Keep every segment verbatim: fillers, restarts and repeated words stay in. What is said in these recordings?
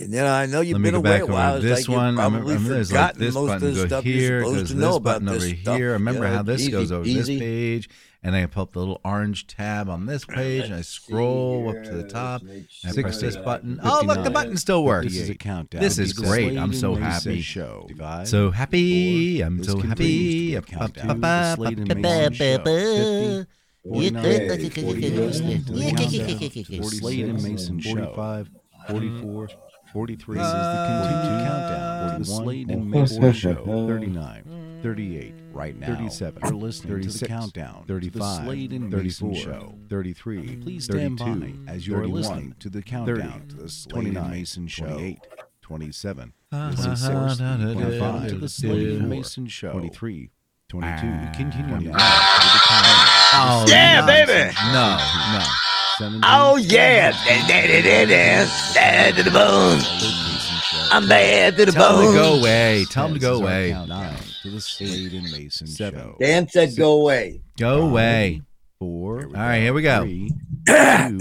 You know, I know you've Let me been go away back a while. over It's this like one. You've I remember, probably remember there's like forgotten this most button of the go stuff here, you're supposed goes to this know button about over this stuff. here. I remember Yeah, how this easy, goes over this easy. page, and I pull up the little orange tab on this page, and I scroll up to the top, and I press this button. Oh, look, the button still works. This is a countdown. This is great. I'm so happy. Show. So happy. I'm This so continues happy. to be a countdown to the Slade and Mason Show. fifty, forty-nine, forty-seven, the Slade and Mason Show. forty-five, forty-four, forty-three. This is the continued countdown to the Slade and Mason Show. thirty-nine, thirty-eight. Right now, thirty-seven. You're listening to the countdown. thirty-five, to the Slade and Mason Show. thirty-three. Please stand by as you are listening to the countdown to the Slade and Mason Show. twenty-eight, twenty-seven. twenty-six, twenty-five to the Slade and Mason Show. twenty-three, twenty-two. Continuing now to the countdown. Oh, Yeah, no. baby. No, no. seventeen, Oh, yeah. Bad to the bone. I'm bad to the Tell him bone. to go away. Tell him to This go is our away. countdown to the Slade and Mason Seven. Show. Dan said go away. Go away. Four. All right, here we go. Three, two,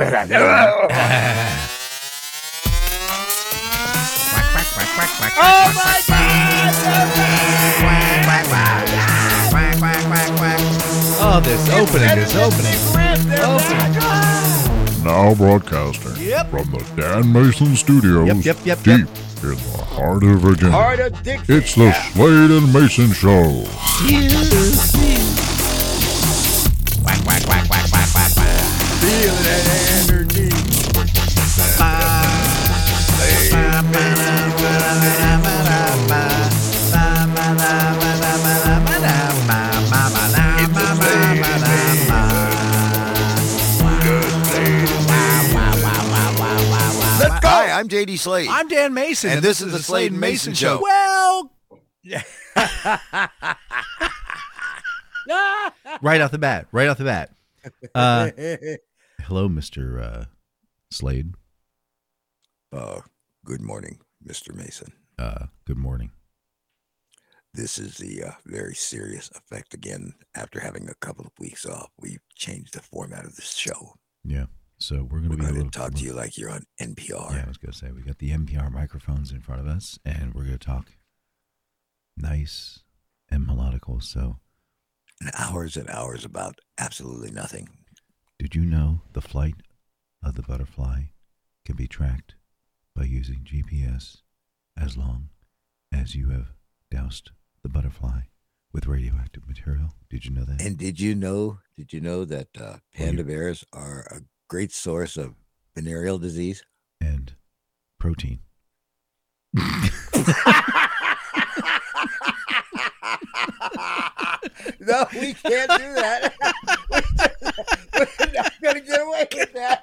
Oh, my Oh, this opening, this opening. Opening. Now broadcasting Yep. from the Dan Mason Studios, Yep, yep, yep, deep yep. in the heart of Virginia. Heart of Dixie. It's the Slade and Mason Show. Feel that energy. Let's go. Hi, I'm J D Slade. I'm Dan Mason, And this is the Slade and Mason Show. Well, right off the bat, right off the bat. Uh, hello, Mister Uh, Slade. Uh, good morning, Mister Mason. Uh, good morning. This is the uh, very serious effect again. After having a couple of weeks off, we've changed the format of this show. Yeah. So we're going We're to be a going little to talk to you like you're on N P R. Yeah, I was going to say we got the N P R microphones in front of us, and we're going to talk nice and melodical. So, And hours and hours about absolutely nothing. did you know the flight of the butterfly can be tracked by using G P S as long as you have doused the butterfly with radioactive material? Did you know that? And did you know? Did you know that uh, panda bears are a great source of venereal disease? And protein. No, we can't do that. We're not going to get away with that.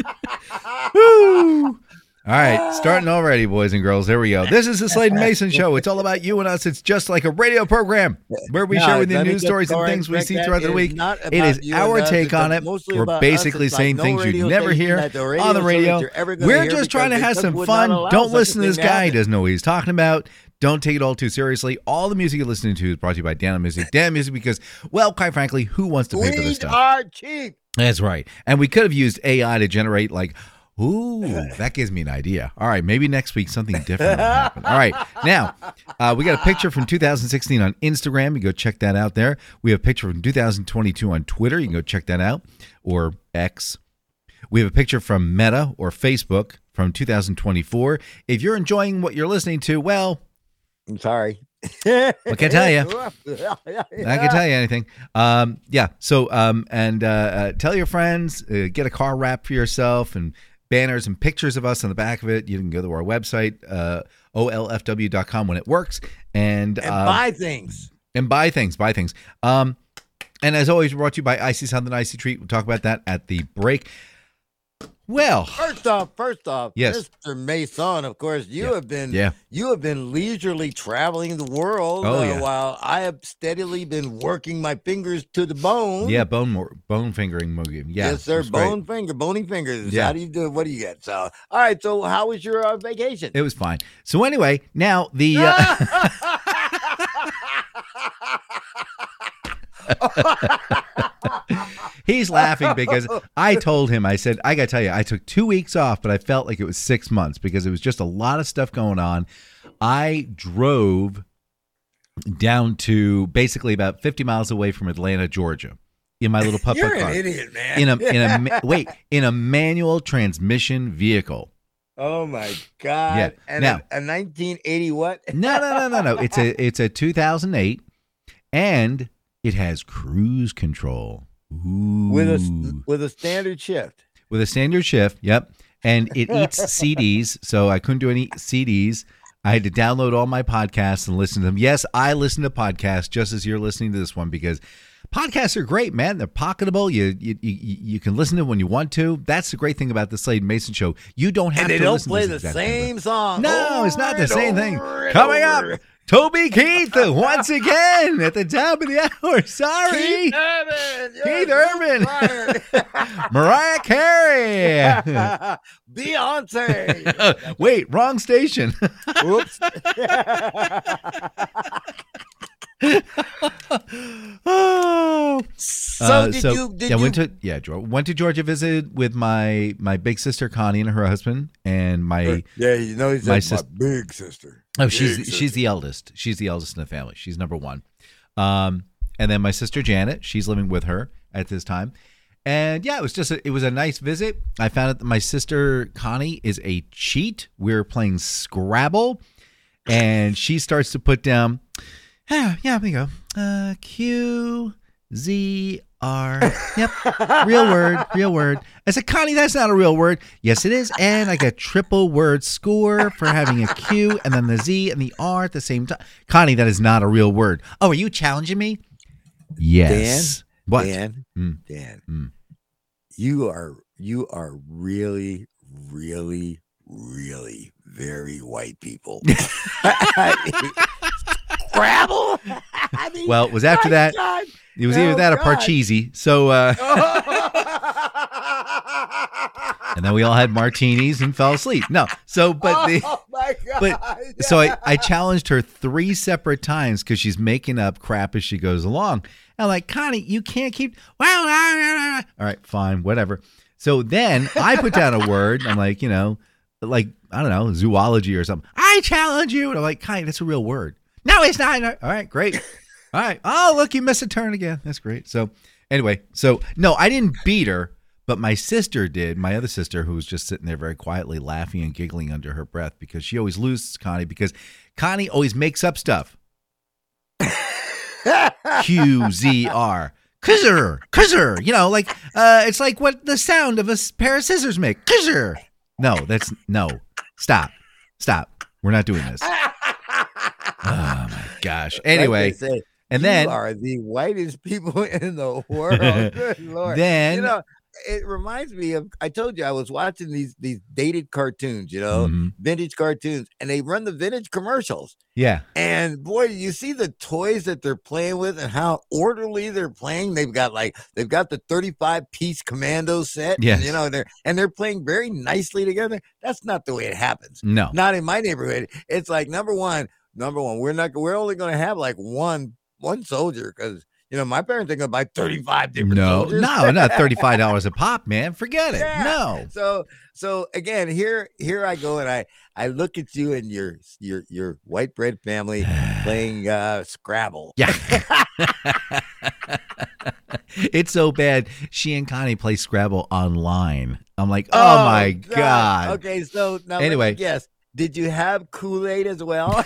Woo! All right, starting already, boys and girls. Here we go. This is the Slade and Mason Show. It's all about you and us. It's just like a radio program where we No, share with you let me news just stories and correct things we that. see It throughout the is week. not It about is you our and us. take It's on it. mostly We're about us. basically It's like saying no things you'd radio never station hear that the radio on the show that radio. you're ever gonna We're hear just trying to because have they some would fun. not allow Don't such listen a to this thing to guy. He happen. doesn't know what he's talking about. Don't take it all too seriously. All the music you're listening to is brought to you by Dan Music. Dan Music because, well, quite frankly, who wants to pay for this We stuff? are cheap. That's right. And we could have used A I to generate like, ooh, that gives me an idea. All right, maybe next week something different will happen. All right, now uh, we got a picture from two thousand sixteen on Instagram. You can go check that out there. We have a picture from two thousand twenty-two on Twitter. You can go check that out, or X. We have a picture from Meta or Facebook from two thousand twenty-four. If you're enjoying what you're listening to, well, I'm sorry. What can I tell you? I can tell you anything. Um, yeah. So, um, and uh, uh, tell your friends, uh, get a car wrap for yourself, and banners and pictures of us on the back of it. You can go to our website, uh, O L F W dot com when it works, and, And uh, buy things. and buy things, buy things. Um, and as always, brought to you by Icy Southern Icy Treat. We'll talk about that at the break. Well, First off, first off, Yes. Mister Mason, of course, you Yeah. have been Yeah. you have been leisurely traveling the world Oh, uh, yeah. while I have steadily been working my fingers to the bone. yeah, bone more, bone fingering movie. Yeah, yes, sir. it was great. Bone finger, bony fingers. Yeah. How do you do? What do you get? So, all right. So, how was your uh, vacation? It was fine. So anyway, now the. Uh, He's laughing because I told him, I said, I got to tell you, I took two weeks off, but I felt like it was six months because it was just a lot of stuff going on. I drove down to basically about fifty miles away from Atlanta, Georgia, in my little putt You're car. an idiot, man. In a in a ma- wait in a manual transmission vehicle. Oh my God! Yeah. And Now- a, a nineteen eighty what? No, no, no, no, no. It's a it's a two thousand eight, and it has cruise control. Ooh. with a with a standard shift. With a standard shift. Yep, and it eats C Ds, so I couldn't do any C Ds. I had to download all my podcasts and listen to them. Yes, I listen to podcasts just as you're listening to this one because podcasts are great, man. They're pocketable. You you you, you can listen to them when you want to. That's the great thing about the Slade and Mason Show. You don't have And they to don't listen play to the this exact same thing. song. No, it's not the over same and thing. over and Coming over. up, Toby Keith once again at the top of the hour. Sorry. Keith Urban. Keith Yes, Urban. fired. Mariah Carey. Beyonce. Wait, wrong station. Whoops. oh. So Uh, did so, you? Did yeah, you? went to yeah, Geor- went to Georgia visit with my my big sister Connie and her husband and my yeah, you know he's my my, sis- my big sister. oh Big she's sister. she's the eldest. She's the eldest in the family. She's number one. Um, and then my sister Janet, she's living with her at this time. And yeah, it was just a, it was a nice visit. I found out that my sister Connie is a cheat. We were playing Scrabble, and she starts to put down. Yeah, yeah, there you go. Uh, Q Z R. Yep, real word, real word. I said, Connie, that's not a real word. Yes, it is. And I got triple word score for having a Q and then the Z and the R at the same time. Connie, that is not a real word. Oh, are you challenging me? Yes. What? Dan, Mm. Dan, Mm. you are you are really, really, really very white people. Scrabble. I mean, Well, it was after my that. God. It was Oh, either that or God. Parcheesi. So, uh, and then we all had martinis and fell asleep. No. So, but the. Oh my God. But so I, I challenged her three separate times because she's making up crap as she goes along. And I'm like, Connie, you can't keep. Well, all right, fine, whatever. So then I put down a word. I'm like, you know, like I don't know, zoology or something. I challenge you, and I'm like, Connie, that's a real word. No, it's not. All right, great. All right. Oh, look, you missed a turn again. That's great. So anyway, so no, I didn't beat her. But my sister did, my other sister, who was just sitting there very quietly laughing and giggling under her breath because she always loses Connie because Connie always makes up stuff. Q Z R. Kuzzer. Kuzzer. You know, like, uh, it's like what the sound of a s- pair of scissors make. Kuzzer. No, that's, no. Stop. Stop. We're not doing this. Oh, my gosh. Anyway. Like they say, And you then are the whitest people in the world. Good Lord. Then- you know, it reminds me of, I told you I was watching these these dated cartoons, you know, Mhm. vintage cartoons, and they run the vintage commercials. Yeah. And boy, you see the toys that they're playing with and how orderly they're playing. They've got like they've got the thirty-five piece commando set. and, Yes. you know, they're and they're playing very nicely together. That's not the way it happens. No. Not in my neighborhood. It's like number one, number one, we're not we're only gonna have like one one soldier because you know my parents are gonna buy thirty-five different No, soldiers. no, not thirty-five dollars a pop, man. Forget it. Yeah. No. So so again, here here I go and I I look at you and your your your white bread family playing uh Scrabble. Yeah. It's so bad. She and Connie play Scrabble online. I'm like, oh, my God. Okay, so now Anyway. let me guess. Did you have Kool-Aid as well?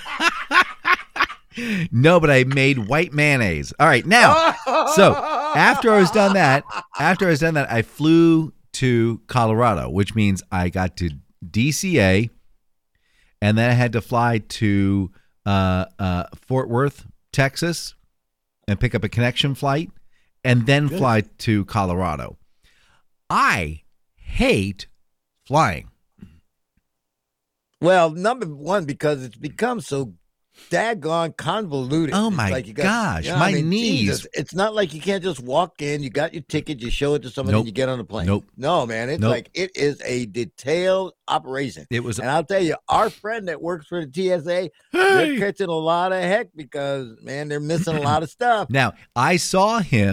No, but I made white mayonnaise. All right. Now, so after I was done that, after I was done that, I flew to Colorado, which means I got to D C A, and then I had to fly to uh, uh, Fort Worth, Texas, and pick up a connection flight, and then Good. fly to Colorado. I hate flying. Well, number one, because it's become so daggone convoluted. Oh It's my like you got- gosh, you know, my I mean, knees. Jesus, it's not like you can't just walk in, you got your ticket, you show it to somebody, Nope. and you get on the plane. Nope. No, man, it's Nope. like it is a detailed operation. It was And I'll tell you, our friend that works for the T S A, they're catching a lot of heck because man, they're missing a lot of stuff. Now, I saw him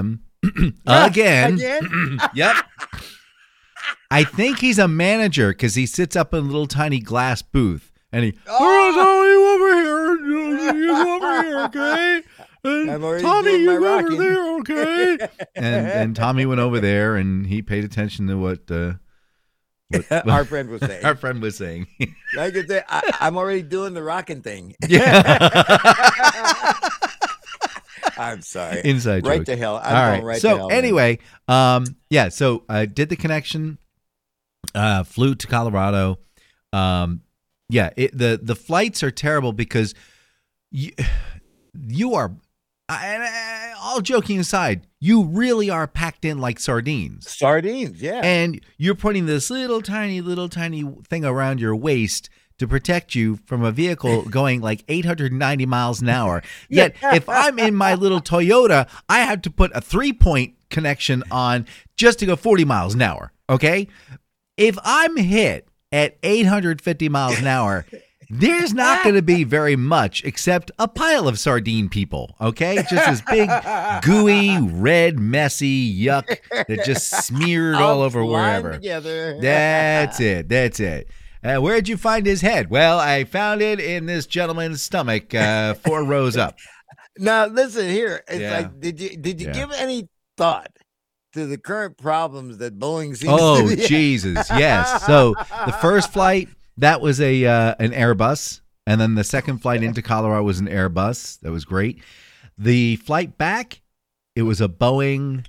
Again. Again? Yep. I think he's a manager because he sits up in a little tiny glass booth and he, oh, Tommy over here. He's over here, okay? And I'm already Tommy, doing you my over rocking. there, okay? and and Tommy went over there and he paid attention to what, uh, what Our friend was saying. our friend was saying. Like I said, I, I'm already doing the rocking thing. Yeah. I'm sorry. Inside Right joke. to hell. I'm All going right. right so to hell. man. anyway, um, yeah. So I did the connection. Uh, flew to Colorado. Um, yeah. It, the the flights are terrible because you you are. I, I, all joking aside, you really are packed in like sardines. Sardines, yeah. And you're putting this little tiny, little tiny thing around your waist to protect you from a vehicle going like eight hundred ninety miles an hour. Yet, if I'm in my little Toyota, I have to put a three-point connection on just to go forty miles an hour, okay? If I'm hit at eight hundred fifty miles an hour, there's not going to be very much except a pile of sardine people, okay? Just this big, gooey, red, messy yuck that just smeared all over Flying wherever. Together. That's it. That's it. Uh, where'd you find his head? Well, I found it in this gentleman's stomach, uh, four rows up. Now listen here. It's Yeah. like, did you did you Yeah. give any thought to the current problems that Boeing seems Oh, to be? Jesus, yes. So the first flight, that was a uh, an Airbus, and then the second flight into Colorado was an Airbus. That was great. The flight back, it was a Boeing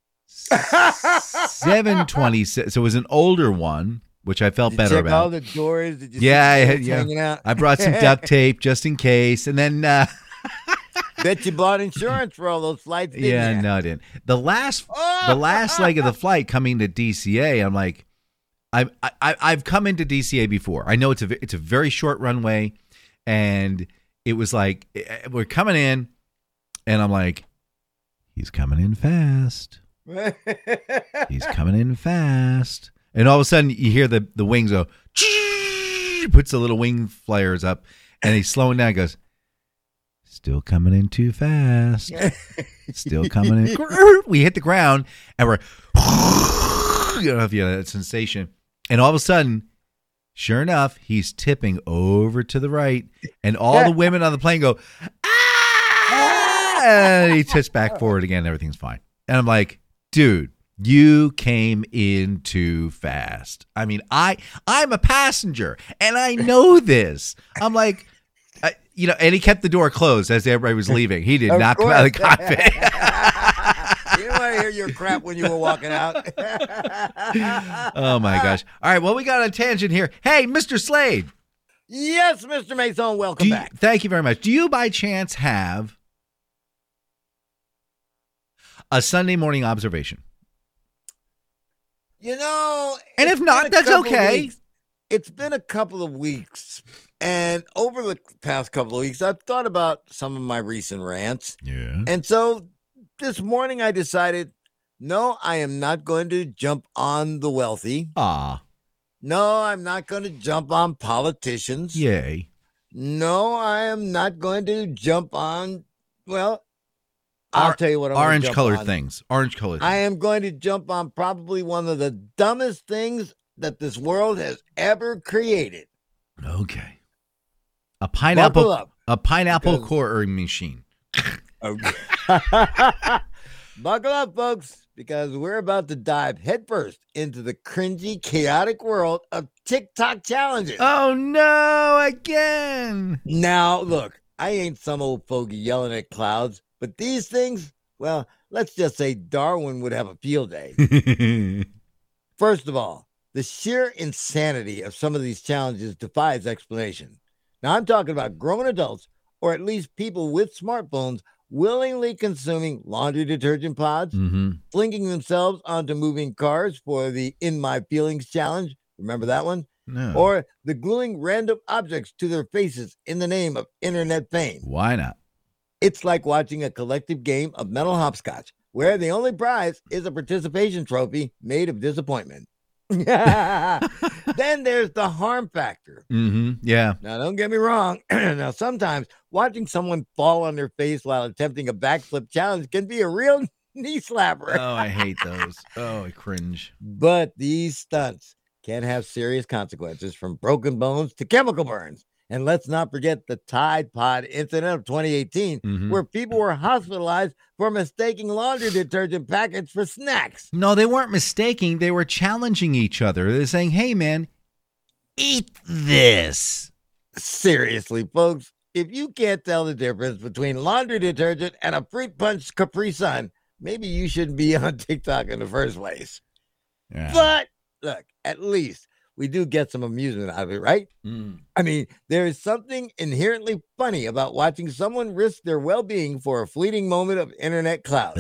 seven twenty-six. So it was an older one, which I felt Did you better check about. all the doors? Did you Yeah, see I the had- doors yeah. hanging out? I brought some duct tape just in case, and then uh, Bet you bought insurance for all those flights, didn't yeah, you? no, I didn't. The last, the last leg of the flight coming to D C A, I'm like, I've I, I've come into D C A before. I know it's a it's a very short runway, and it was like we're coming in, and I'm like, he's coming in fast. He's coming in fast, and all of a sudden you hear the the wings go. He puts the little wing flares up, and he's slowing down. He goes, still coming in too fast. Still coming in. We hit the ground, and we're, you know, if you have that sensation. And all of a sudden, sure enough, he's tipping over to the right, and all the women on the plane go, ah! And he tips back forward again, and everything's fine. And I'm like, dude, you came in too fast. I mean, I, I'm a passenger, and I know this. I'm like, uh, you know, and he kept the door closed as everybody was leaving. He did Of not come out of the course. cockpit. You didn't want to hear your crap when you were walking out. Oh, my gosh. All right, well, we got a tangent here. Hey, Mister Slade. Yes, Mister Mason, welcome Do you- back. Thank you very much. Do you by chance have a Sunday morning observation? You know, And it's if not, been a that's couple of okay. weeks. It's been a couple of weeks, and over the past couple of weeks, I've thought about some of my recent rants. Yeah. And so this morning I decided, no, I am not going to jump on the wealthy. Ah, No, I'm not going to jump on politicians. yay. No, I am not going to jump on, well, I'll Or- tell you what I'm gonna Orange jump colored on. things. Orange colored I things. am going to jump on probably one of the dumbest things that this world has ever created. Okay. A pineapple Buckle up. a pineapple because- quartering machine. Okay. Buckle up, folks, because we're about to dive headfirst into the cringy, chaotic world of TikTok challenges. Oh no, again. Now, look, I ain't some old fogey yelling at clouds, but these things, well, let's just say Darwin would have a field day. First of all, the sheer insanity of some of these challenges defies explanation. Now, I'm talking about grown adults, or at least people with smartphones, willingly consuming laundry detergent pods, Mm-hmm. flinging themselves onto moving cars for the In My Feelings challenge. Remember that one? No. Or the gluing random objects to their faces in the name of internet fame. Why not? It's like watching a collective game of mental hopscotch, where the only prize is a participation trophy made of disappointment. Then there's the harm factor. Mm-hmm. Yeah. Now, don't get me wrong. Now, sometimes watching someone fall on their face while attempting a backflip challenge can be a real knee slapper. Oh, I hate those. Oh, I cringe. But these stunts can have serious consequences, from broken bones to chemical burns. And let's not forget the Tide Pod incident of twenty eighteen, Mhm. where people were hospitalized for mistaking laundry detergent packets for snacks. No, they weren't mistaking. They were challenging each other. They're saying, hey, man, eat this. Seriously, folks, if you can't tell the difference between laundry detergent and a fruit punch Capri Sun, maybe you shouldn't be on TikTok in the first place. Yeah. But look, at least we do get some amusement out of it, right? Mm. I mean, there is something inherently funny about watching someone risk their well-being for a fleeting moment of internet clout.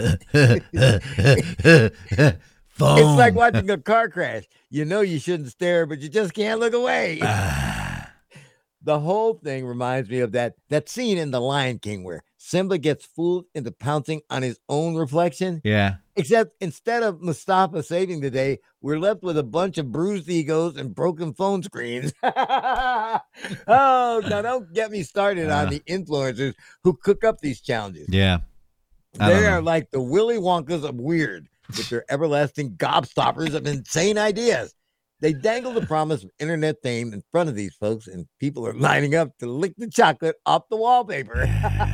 Phone. It's like watching a car crash. You know you shouldn't stare, but you just can't look away. The whole thing reminds me of that, that scene in The Lion King where Simba gets fooled into pouncing on his own reflection. Yeah. Except instead of Mustafa saving the day, we're left with a bunch of bruised egos and broken phone screens. Oh, now don't get me started Uh. on the influencers who cook up these challenges. Yeah. I don't They know. are like the Willy Wonkas of weird, with their everlasting gobstoppers of insane ideas. They dangle the promise of internet fame in front of these folks, and people are lining up to lick the chocolate off the wallpaper.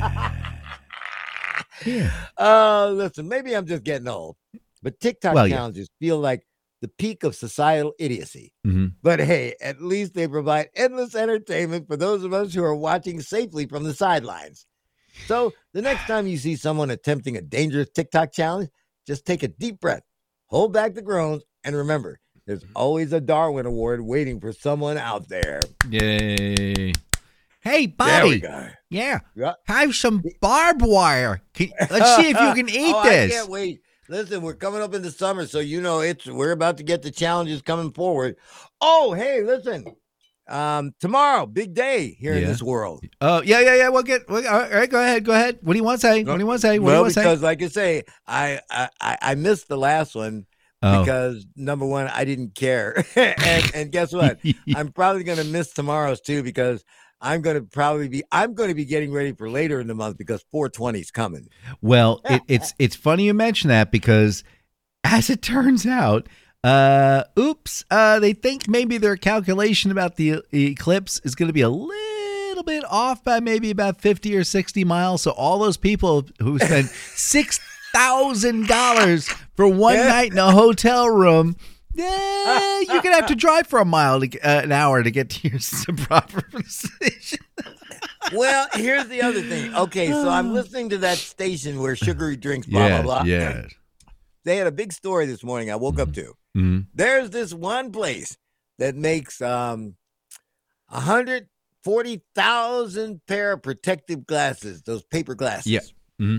Yeah. Oh, listen, maybe I'm just getting old, but TikTok Well, yeah. challenges feel like the peak of societal idiocy. Mhm. But hey, at least they provide endless entertainment for those of us who are watching safely from the sidelines. So the next time you see someone attempting a dangerous TikTok challenge, just take a deep breath, hold back the groans, and remember, there's always a Darwin Award waiting for someone out there. Yay. Hey, There we Bobby. go. Yeah. Yeah. Have some barbed wire. Can, let's see if you can eat Oh, I this. can't wait. Listen, we're coming up in the summer, so you know it's we're about to get the challenges coming forward. Oh, hey, listen. Um, tomorrow, big day here in Yeah. this world. Oh, yeah, yeah, yeah. We'll get, we'll, all right, go ahead, go ahead. What do you want to say? What do you want to say? What do you Well, want to say? because like I say, I, I I I missed the last one Oh. because number one, I didn't care, and and guess what? I'm probably gonna miss tomorrow's too because I'm gonna probably be I'm gonna be getting ready for later in the month because four twenty is coming. Well, it, it's it's funny you mention that because, as it turns out, uh, oops, uh, they think maybe their calculation about the eclipse is going to be a little bit off by maybe about fifty or sixty miles. So all those people who spend six thousand dollars for one Yeah. night in a hotel room. Yeah, you're gonna have to drive for a mile to get, uh, an hour to get to your proper position. Well, here's the other thing. Okay, so I'm listening to that station where sugary drinks, blah blah blah. yes. They had a big story this morning. I woke up to. Mm-hmm. There's this one place that makes um one hundred forty thousand pair of protective glasses, those paper glasses. Yeah. Mhm.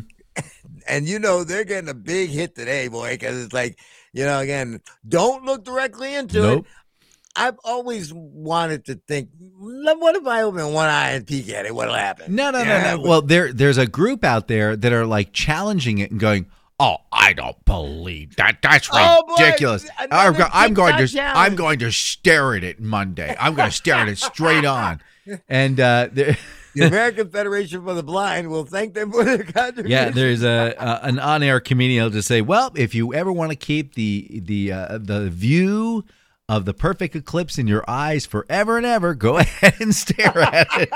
And you know they're getting a big hit today, boy, because it's like, you know, again, don't look directly into Nope. it. I've always wanted to think, what if I open one eye and peek at it? What'll happen? No, no, no, Yeah, no. Well, there, there's a group out there that are like challenging it and going, "Oh, I don't believe that. That's Oh, boy, ridiculous. another I'm, go- I'm going TikTok to, I'm challenge." going to stare at it Monday. I'm going to stare at it straight on." And uh, there, The American Federation for the Blind will thank them for their contribution. yeah, there's a, a an on-air comedian who'll just say, "Well, if you ever want to keep the the uh, the view of the perfect eclipse in your eyes forever and ever, go ahead and stare at it."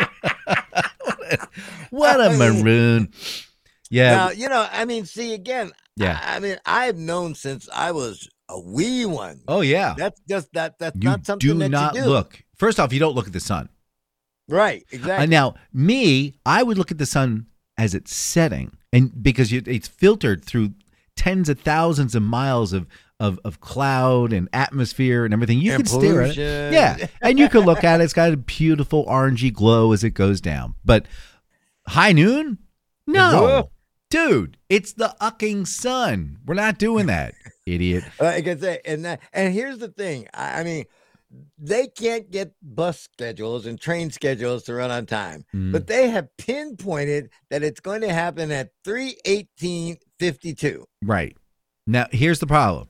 What a maroon. Yeah. Now, you know, I mean, see, again, Yeah. I, I mean, I've known since I was a wee one. Oh, yeah. That's just that. That's You not something do that not you do. look. First off, you don't look at the sun. Right, Uh, exactly. now, me, I would look at the sun as it's setting, and because you, it's filtered through tens of thousands of miles of, of, of cloud and atmosphere and everything. You And can stare at it. pollution. Yeah, and you can look at it. It's got a beautiful orangey glow as it goes down. But high noon? No. Whoa. Dude, it's the ucking sun. We're not doing that, idiot. Like I say, and that, and here's the thing. I, I mean, they can't get bus schedules and train schedules to run on time, Mm. but they have pinpointed that it's going to happen at three eighteen fifty-two. Right. Now, here's the problem.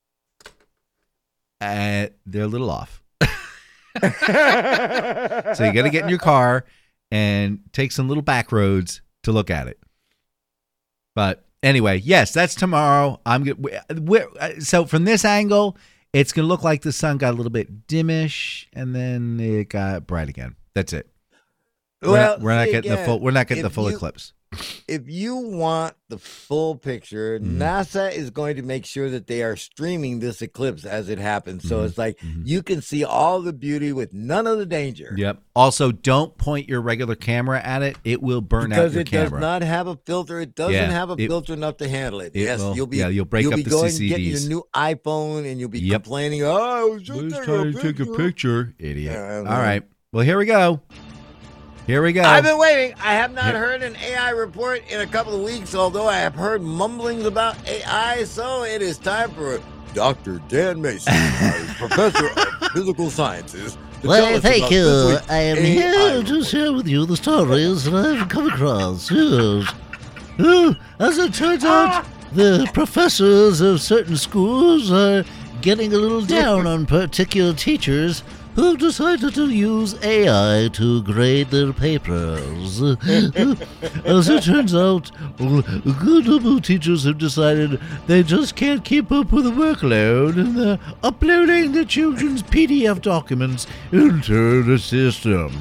Uh, they're a little off. So you got to get in your car and take some little back roads to look at it. But Anyway, yes, that's tomorrow. I'm good. We're, so from this angle, it's going to look like the sun got a little bit dimmish, and then it got bright again. That's it. We're Well, not, we're not see, getting again, the full. We're not getting the if full you- eclipse. If you want the full picture, Mhm. NASA is going to make sure that they are streaming this eclipse as it happens. So Mhm. it's like Mhm. you can see all the beauty with none of the danger. Yep. Also, don't point your regular camera at it. It will burn Because out your it camera. does not have a filter. It doesn't Yeah, have a it- filter enough to handle it. it yes, will- you'll be yeah, you'll break you'll up be the going C C getting Ds. your new iPhone and you'll be Yep. complaining, oh, I was just Just taking trying a to take a picture." picture, idiot. Yeah, I All know. right. Well, here we go. Here we go. I've been waiting. I have not Yeah. heard an A I report in a couple of weeks, although I have heard mumblings about A I. So it is time for Doctor Dan Mason, uh, professor of physical sciences. to tell Well, us thank about you. this week's I am A I here to report. share with you the stories that I've come across. Yes. Uh, As it turns out, the professors of certain schools are getting a little down on particular teachers who've decided to use A I to grade their papers. As it turns out, a good number of teachers have decided they just can't keep up with the workload and they're uploading the children's P D F documents into the systems.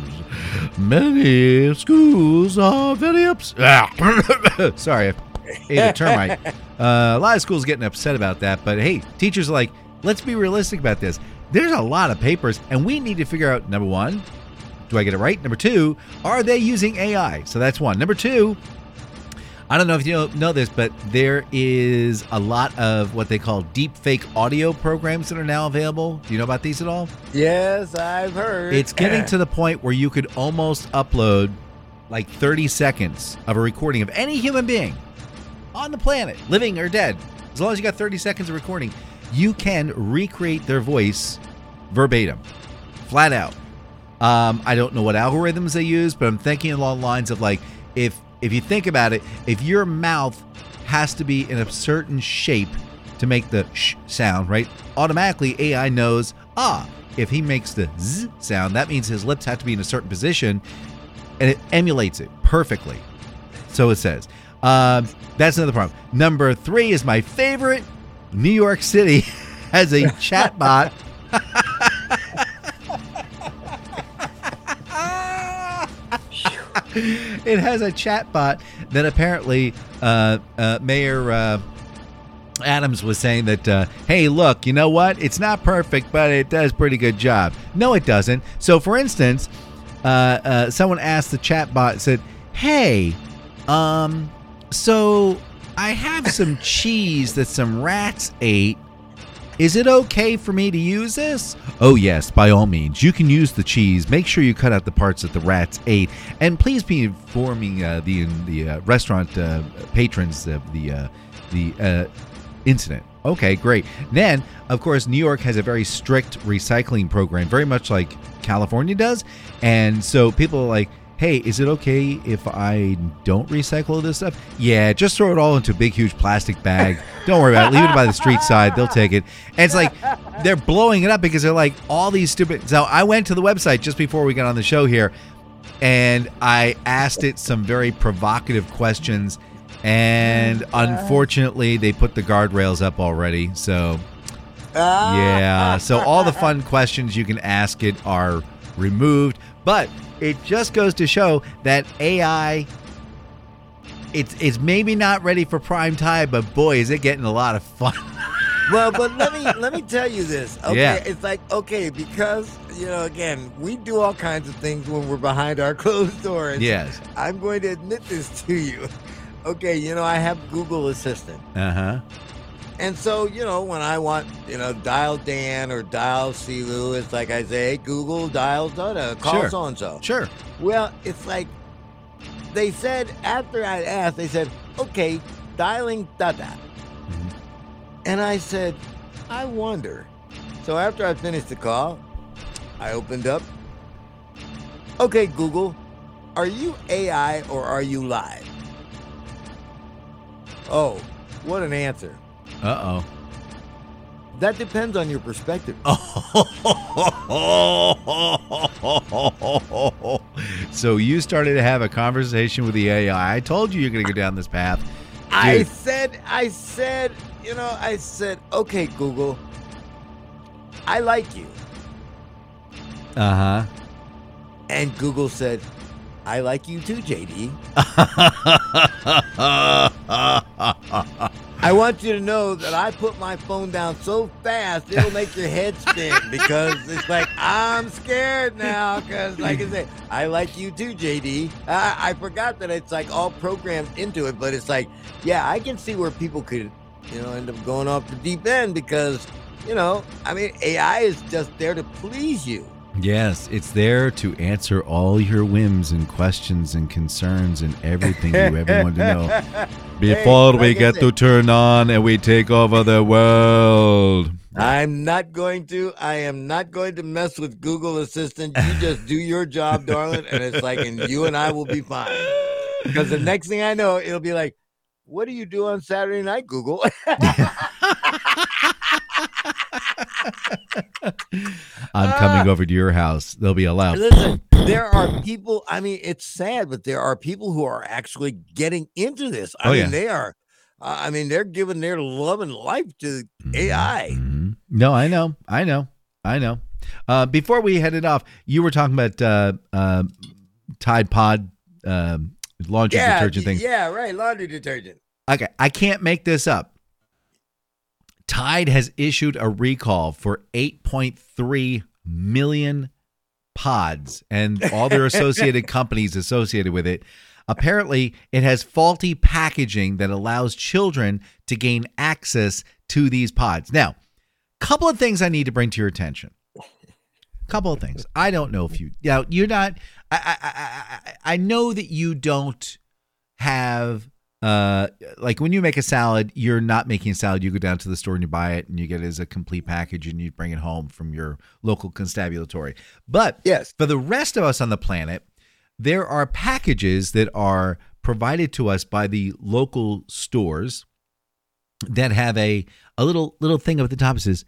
Many schools are very upset. Sorry, I ate a termite. Uh, a lot of schools getting upset about that, but hey, teachers are like, let's be realistic about this. There's a lot of papers, and we need to figure out, number one, do I get it right? Number two, are they using A I? So that's one. Number two, I don't know if you know this, but there is a lot of what they call deep fake audio programs that are now available. Do you know about these at all? Yes, I've heard. It's getting to the point where you could almost upload like thirty seconds of a recording of any human being on the planet, living or dead. As long as you got thirty seconds of recording, you can recreate their voice verbatim, flat out. Um, I don't know what algorithms they use, but I'm thinking along the lines of like, if if you think about it, if your mouth has to be in a certain shape to make the sh sound, right? Automatically, A I knows, ah, if he makes the z sound, that means his lips have to be in a certain position, and it emulates it perfectly. So it says. Um, that's another problem. Number three is my favorite. New York City has a chatbot. It has a chatbot that apparently uh, uh, Mayor uh, Adams was saying that, uh, hey, look, you know what? It's not perfect, but it does a pretty good job. No, it doesn't. So, for instance, uh, uh, someone asked the chatbot, said, hey, um, so I have some cheese that some rats ate. Is it okay for me to use this? Oh, yes, by all means. You can use the cheese. Make sure you cut out the parts that the rats ate. And please be informing uh, the the uh, restaurant uh, patrons of the, uh, the uh, incident. Okay, great. Then, of course, New York has a very strict recycling program, very much like California does. And so people are like, hey, is it okay if I don't recycle this stuff? Yeah, just throw it all into a big, huge plastic bag. Don't worry about it. Leave it by the street side. They'll take it. And it's like they're blowing it up because they're like all these stupid. So I went to the website just before we got on the show here, and I asked it some very provocative questions. And unfortunately, they put the guardrails up already. So, yeah. So all the fun questions you can ask it are removed. But it just goes to show that A I, it's it's maybe not ready for prime time, but boy, is it getting a lot of fun. Well, but let me let me tell you this. Okay, Yeah. it's like okay because you know again we do all kinds of things when we're behind our closed doors. Yes. I'm going to admit this to you. Okay, you know I have Google Assistant, Uh huh. and so you know when I want you know dial Dan or dial Silu, it's like I say, hey, Google dial da da call Sure. so and so. Sure. Well, it's like they said after I asked, they said, okay, dialing da da. Mhm. And I said, I wonder. So after I finished the call, I opened up. Okay, Google, are you A I or are you live? Oh, what an answer. Uh That depends on your perspective. oh. So you started to have a conversation with the A I. I told you you're going to go down this path. I said, I said, you know, I said, okay, Google, I like you. Uh huh. And Google said, I like you too, J D. I want you to know that I put my phone down so fast it'll make your head spin because it's like I'm scared now because, like I said, I like you too, J D. I, I forgot that it's like all programmed into it, but it's like, yeah, I can see where people could, you know, end up going off the deep end because, you know, I mean, A I is just there to please you. Yes, it's there to answer all your whims and questions and concerns and everything you ever want to know before Hey, we like I get said- to turn on and we take over the world. I'm not going to. I am not going to mess with Google Assistant. You just do your job, darling, and it's like, and you and I will be fine. Because the next thing I know, it'll be like, what do you do on Saturday night, Google? I'm coming over to your house. There'll be a loud. Listen, there are people, I mean, it's sad, but there are people who are actually getting into this. I Oh, mean, yeah. they are, uh, I mean, they're giving their love and life to A I. Mhm. No, I know. I know. I know. Uh, before we headed off, you were talking about uh, uh, Tide Pod um laundry Yeah, detergent things. yeah, right. Laundry detergent. Okay, I can't make this up. Tide has issued a recall for eight point three million pods and all their associated companies associated with it. Apparently, it has faulty packaging that allows children to gain access to these pods. Now, couple of things I need to bring to your attention. Couple of things. I don't know if you, you know, you're not, I, I, I, I know that you don't have, uh, like when you make a salad, you're not making a salad. You go down to the store and you buy it and you get it as a complete package and you bring it home from your local constabulary. But Yes. for the rest of us on the planet, there are packages that are provided to us by the local stores that have a, a little little thing up at the top that says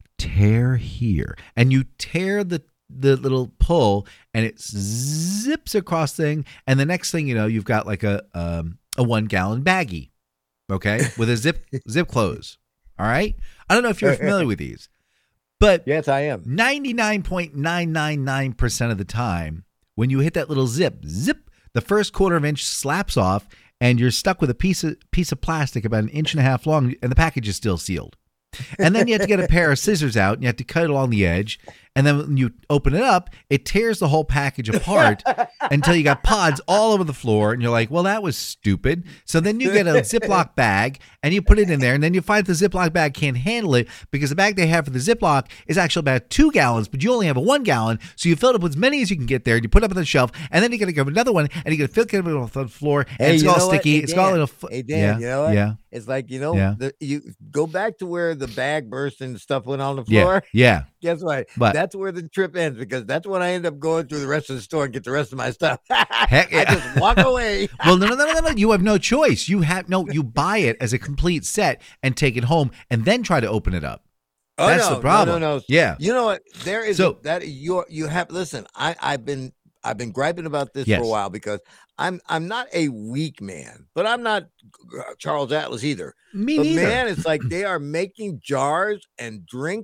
tear here, and you tear the the little pull and it zips across thing, and the next thing you know, you've got like a um, a one gallon baggie, okay, with a zip zip close. All right, I don't know if you're familiar with these, but Yes, I am. ninety-nine point nine nine nine percent of the time, when you hit that little zip, zip, the first quarter of an inch slaps off, and you're stuck with a piece of piece of plastic about an inch and a half long, and the package is still sealed. And then you have to get a pair of scissors out, and you have to cut it along the edge. And then when you open it up, it tears the whole package apart until you got pods all over the floor. And you're like, well, that was stupid. So then you get a Ziploc bag, and you put it in there. And then you find the Ziploc bag can't handle it because the bag they have for the Ziploc is actually about two gallons, but you only have a one gallon. So you fill it up with as many as you can get there. And you put it up on the shelf. And then you got to grab another one, and you got to fill it on the floor. And Hey, it's you all know what? sticky. Hey, It's got a Dan. little. Hey, Dan, yeah, you know what? Yeah. It's like, you know, Yeah. the, you go back to where the bag burst and stuff went on the Yeah. floor. Yeah. Guess what? What? That's where the trip ends because that's when I end up going through the rest of the store and get the rest of my stuff. Heck yeah. I just walk away. Well, no, no, no, no, no. You have no choice. You have no. You buy it as a complete set and take it home, and then try to open it up. Oh, That's no, the problem. No, no, no. Yeah. You know what? There is So- a, that you you have. Listen, I I've been I've been griping about this Yes. for a while because I'm I'm not a weak man, but I'm not Charles Atlas either. Me But neither. man, it's like they are making jars and drinks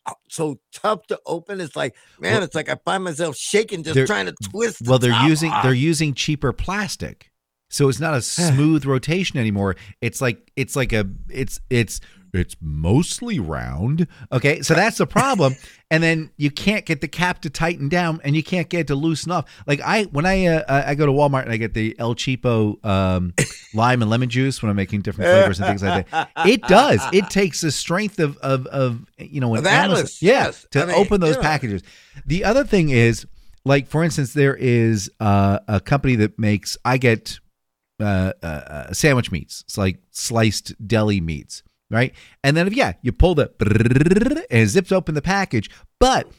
so tough to open. It's like, man, Well, it's like I find myself shaking just they're- trying to twist. the Well, they're top using off. they're using cheaper plastic, so it's not a smooth rotation anymore. It's like it's like a it's it's it's mostly round. Okay, so that's the problem. And then you can't get the cap to tighten down, and you can't get it to loosen off. Like I when I uh, I go to Walmart and I get the El Cheapo um, lime and lemon juice when I'm making different flavors and things like that. It does. It takes the strength of of of you know an Of Atlas, Amazon- yeah, yes. to I mean, open those yeah. packages. The other thing is, like for instance, there is uh, a company that makes I get uh, uh, uh, sandwich meats. It's like sliced deli meats, right? And then if yeah, you pull the and it zips open the package, but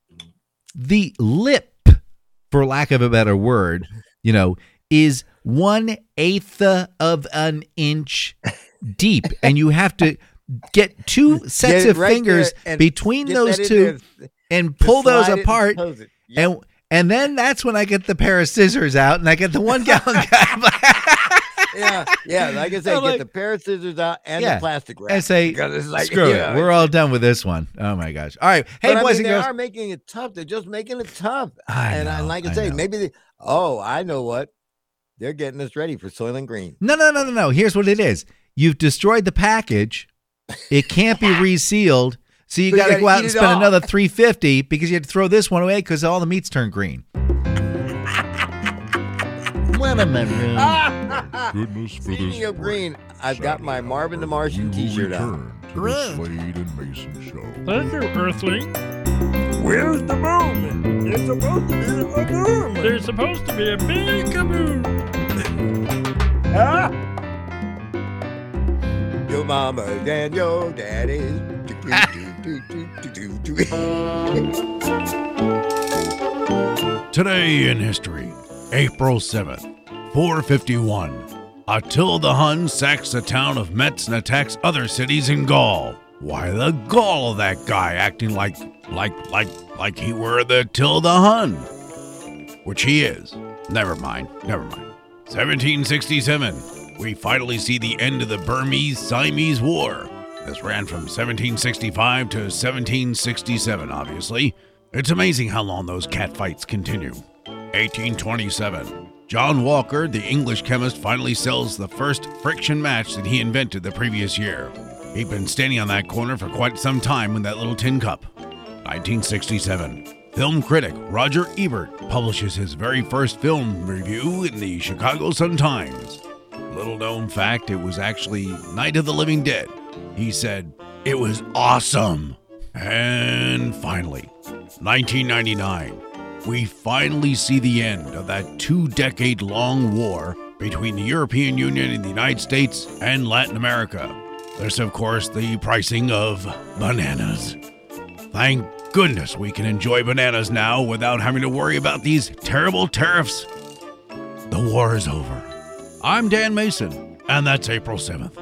the lip, for lack of a better word, you know, is one eighth of an inch deep, and you have to get two sets Get it of right fingers there and between get those that in two there, and to pull those slide it and apart. close it. Yep. And and then that's when I get the pair of scissors out and I get the one gallon cup. yeah, yeah. Like I said, I'm get like- the pair of scissors out and Yeah, the plastic wrap. and say, Because it's like, screw you know, it. We're all done with this one. Oh my gosh. All right. Hey, but, I boys mean, and they girls. are making it tough. They're just making it tough. I and I, know, like I I say, know. maybe they, oh, I know what. They're getting us ready for Soylent Green. No, no, no, no, no. Here's what it is. You've destroyed the package. It can't be resealed. So you So you got to gotta go out eat and it spend all. another three hundred fifty dollars because you had to throw this one away because all the meats turned green. What a memory. Goodness for Speaking this of green, I've got my Saturday Marvin the hour, Martian we will t-shirt on. return to the Slade and Mason Show. Thank you, Earthling. Where's the moon? It's supposed to be a moon. There's supposed to be a big kaboom. Huh? Your mama's and your daddy's. Today in history, April seventh, four fifty-one. Attila the Hun sacks the town of Metz and attacks other cities in Gaul. Why the gall of that guy acting like, like, like, like he were the Attila the Hun? Which he is. Never mind, never mind. seventeen sixty-seven. We finally see the end of the Burmese-Siamese War. This ran from seventeen sixty-five to seventeen sixty-seven, obviously. It's amazing how long those catfights continue. eighteen twenty-seven. John Walker, the English chemist, finally sells the first friction match that he invented the previous year. He'd been standing on that corner for quite some time with that little tin cup. nineteen sixty-seven. Film critic Roger Ebert publishes his very first film review in the Chicago Sun-Times. Little known fact, it was actually Night of the Living Dead. He said, "It was awesome." And finally, nineteen ninety-nine. We finally see the end of that two-decade-long war between the European Union and the United States and Latin America. There's, of course, the pricing of bananas. Thank goodness we can enjoy bananas now without having to worry about these terrible tariffs. The war is over. I'm Dan Mason, and that's April seventh.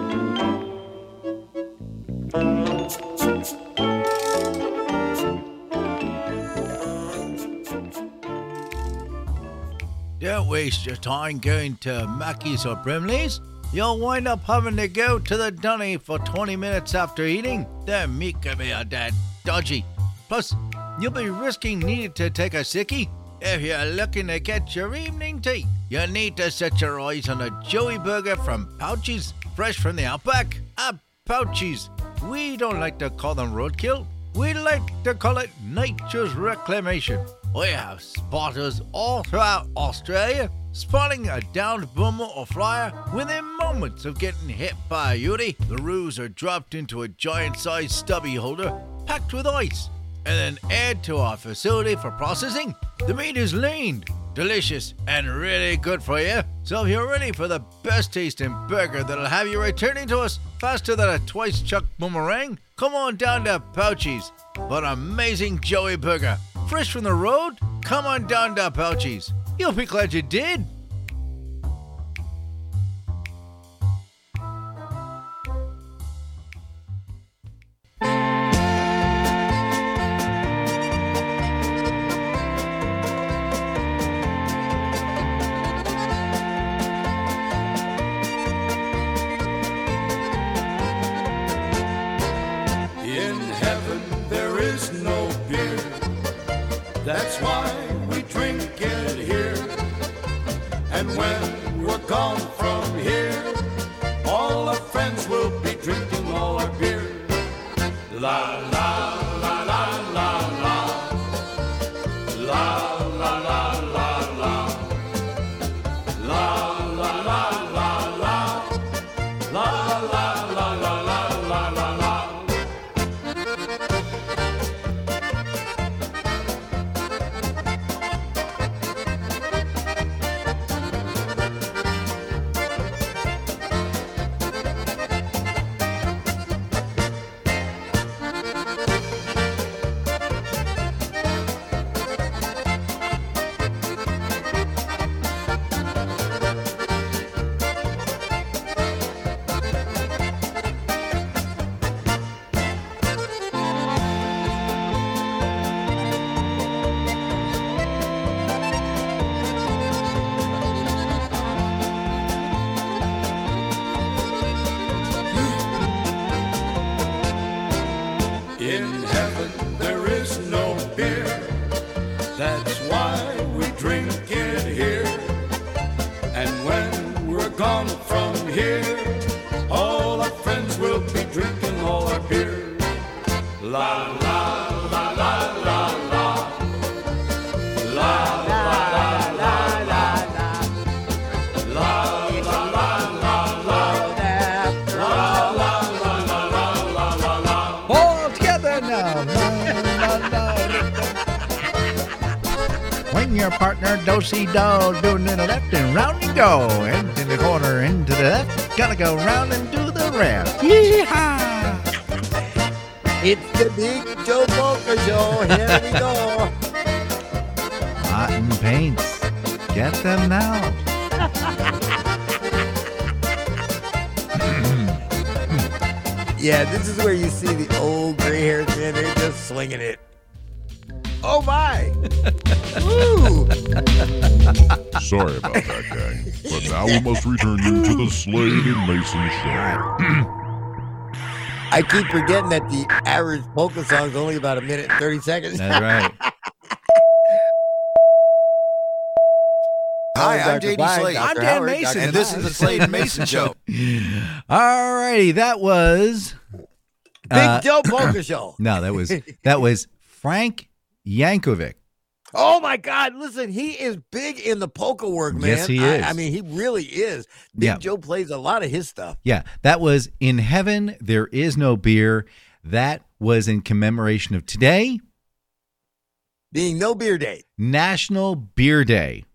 Don't waste your time going to Mackey's or Brimley's. You'll wind up having to go to the dunny for twenty minutes after eating. Their meat can be a dead dodgy. Plus, you'll be risking needing to take a sickie. If you're looking to get your evening tea, you need to set your eyes on a Joey Burger from Pouchies, fresh from the Outback. At Pouchies, we don't like to call them roadkill. We like to call it nature's reclamation. We have spotters all throughout Australia, spotting a downed boomer or flyer within moments of getting hit by a Yuri. The roos are dropped into a giant-sized stubby holder packed with ice and then aired to our facility for processing. The meat is lean, delicious, and really good for you. So if you're ready for the best tasting burger that'll have you returning to us faster than a twice-chucked boomerang, come on down to Pouchies for an amazing Joey Burger. Fresh from the road? Come on down to Pouchies. You'll be glad you did. In heaven there is no beer. That's why we drink it here. And when we're gone from here, all our friends will be drinking all our beer. La la la la la la. La la la la la. La la la la la. La la la la la la la la. drink it here. And when we're gone from here, all our friends will be drinking all our beer. La la la la la la. La la la la la la. La la la la la. La la la la la la la. All together now. When your partner do-si-do, doing to the left and round you go. Into the corner, into the left. Gotta go round and do the rest. Yeehaw! It's the Big Joe Polka Show. Here we go. Cotton paints. Get them now. Yeah, this is where you see the old gray-haired men. They're just slinging it. Oh, my. Woo. Sorry about that, gang. But now we must return you to the Slade and Mason Show. I keep forgetting that the average polka song is only about a minute and thirty seconds. That's right. Hi, I'm Doctor J D Bye, Slade. Doctor I'm Dan Howard, Mason, Doctor and this Bye. is the Slade and Mason Show. All righty, that was Big uh, Joe Polka Show. no, that was that was Frank Yankovic. Oh, my God. Listen, he is big in the polka work, man. Yes, he I- is. I, mean, he really is. Big Yeah. Joe plays a lot of his stuff. Yeah, that was In Heaven There Is No Beer. That was in commemoration of today, Being No Beer Day. National Beer Day.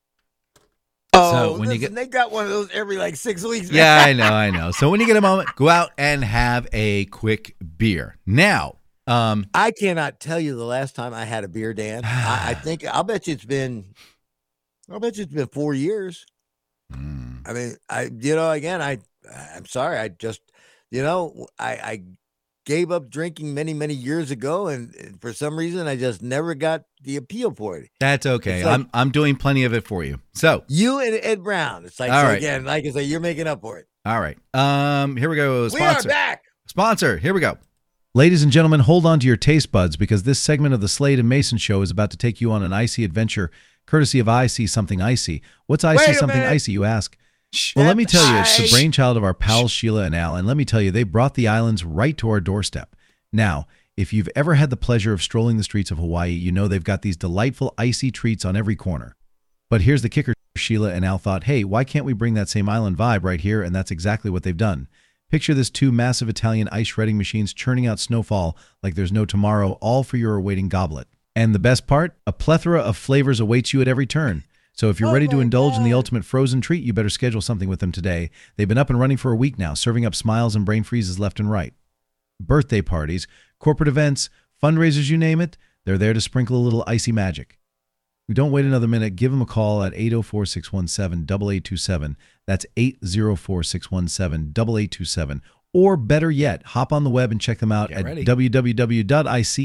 Oh, So when you listen, get- they got one of those every like six weeks. Yeah, I know, I know. So when you get a moment, go out and have a quick beer. Now, um, I cannot tell you the last time I had a beer, Dan. I, I think I'll bet you it's been. I'll bet you it's been four years. mm, I mean, I you know again I I'm sorry I just you know I I gave up drinking many many years ago and and for some reason I just never got the appeal for it. that's okay. It's like- I'm I'm doing plenty of it for you. So, You and Ed Brown. It's like All so right. again, like I say, you're making up for it. all right. Um, here we go. We are Sponsor. back. Sponsor. Here we go. Ladies and gentlemen, hold on to your taste buds because this segment of the Slade and Mason Show is about to take you on an icy adventure courtesy of I See Something Icy. What's I See Wait a Something minute. Icy, you ask? Well, let me tell you, it's the Shh. brainchild of our pals Sheila and Al, and let me tell you, they brought the islands right to our doorstep. Now, if you've ever had the pleasure of strolling the streets of Hawaii, you know they've got these delightful icy treats on every corner. But here's the kicker. Sheila and Al thought, hey, why can't we bring that same island vibe right here? And that's exactly what they've done. Picture this two massive Italian ice shredding machines churning out snowfall like there's no tomorrow, all for your awaiting goblet. And the best part, a plethora of flavors awaits you at every turn. So if you're Oh ready to my indulge in the God. ultimate frozen treat, you better schedule something with them today. They've been up and running for a week now, serving up smiles and brain freezes left and right. Birthday parties, corporate events, fundraisers, you name it, they're there to sprinkle a little icy magic. Don't wait another minute. Give them a call at eight oh four, six one seven, eight eight two seven. That's eight oh four, six one seven, eight eight two seven. Or better yet, hop on the web and check them out Get at ready. w w w dot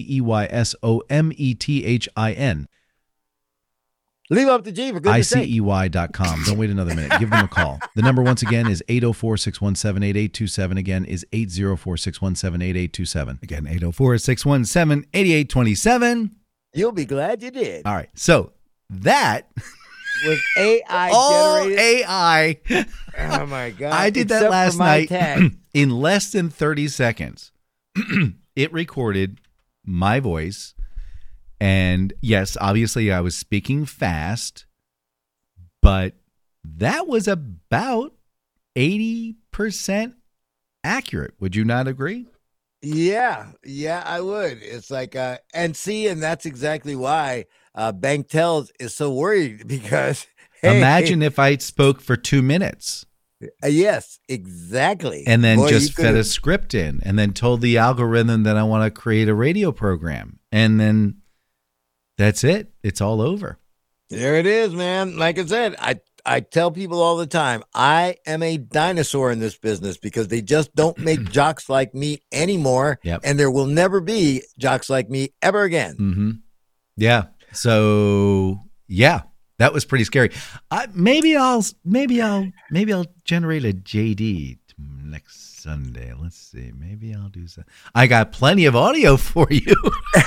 iceymethin. Leave up to G for goodness sake. I C E Y dot com. Don't wait another minute. Give them a call. The number once again is eight oh four, six one seven, eight eight two seven. Again is eight oh four, six one seven, eight eight two seven. Again, eight oh four, six one seven, eight eight two seven. You'll be glad you did. All right. So that Was A I all generated? A I. Oh my God! I did that Except for last my night tag. in less than thirty seconds. It recorded my voice. And yes, obviously I was speaking fast, but that was about eighty percent accurate. Would you not agree? Yeah, yeah, I would. It's like, uh, and see, and that's exactly why uh, Bank Tells is so worried because hey, Imagine if I spoke for two minutes uh, yes, exactly, and then Boy, just you fed a could've- script in and then told the algorithm that I want to create a radio program. And then that's it. It's all over. There it is, man. Like I said, I I tell people all the time, I am a dinosaur in this business because they just don't make jocks like me anymore, Yep. and there will never be jocks like me ever again. Mm-hmm. Yeah. So yeah, that was pretty scary. I, maybe I'll maybe I'll maybe I'll generate a J D next Sunday. Let's see. Maybe I'll do some. I got plenty of audio for you.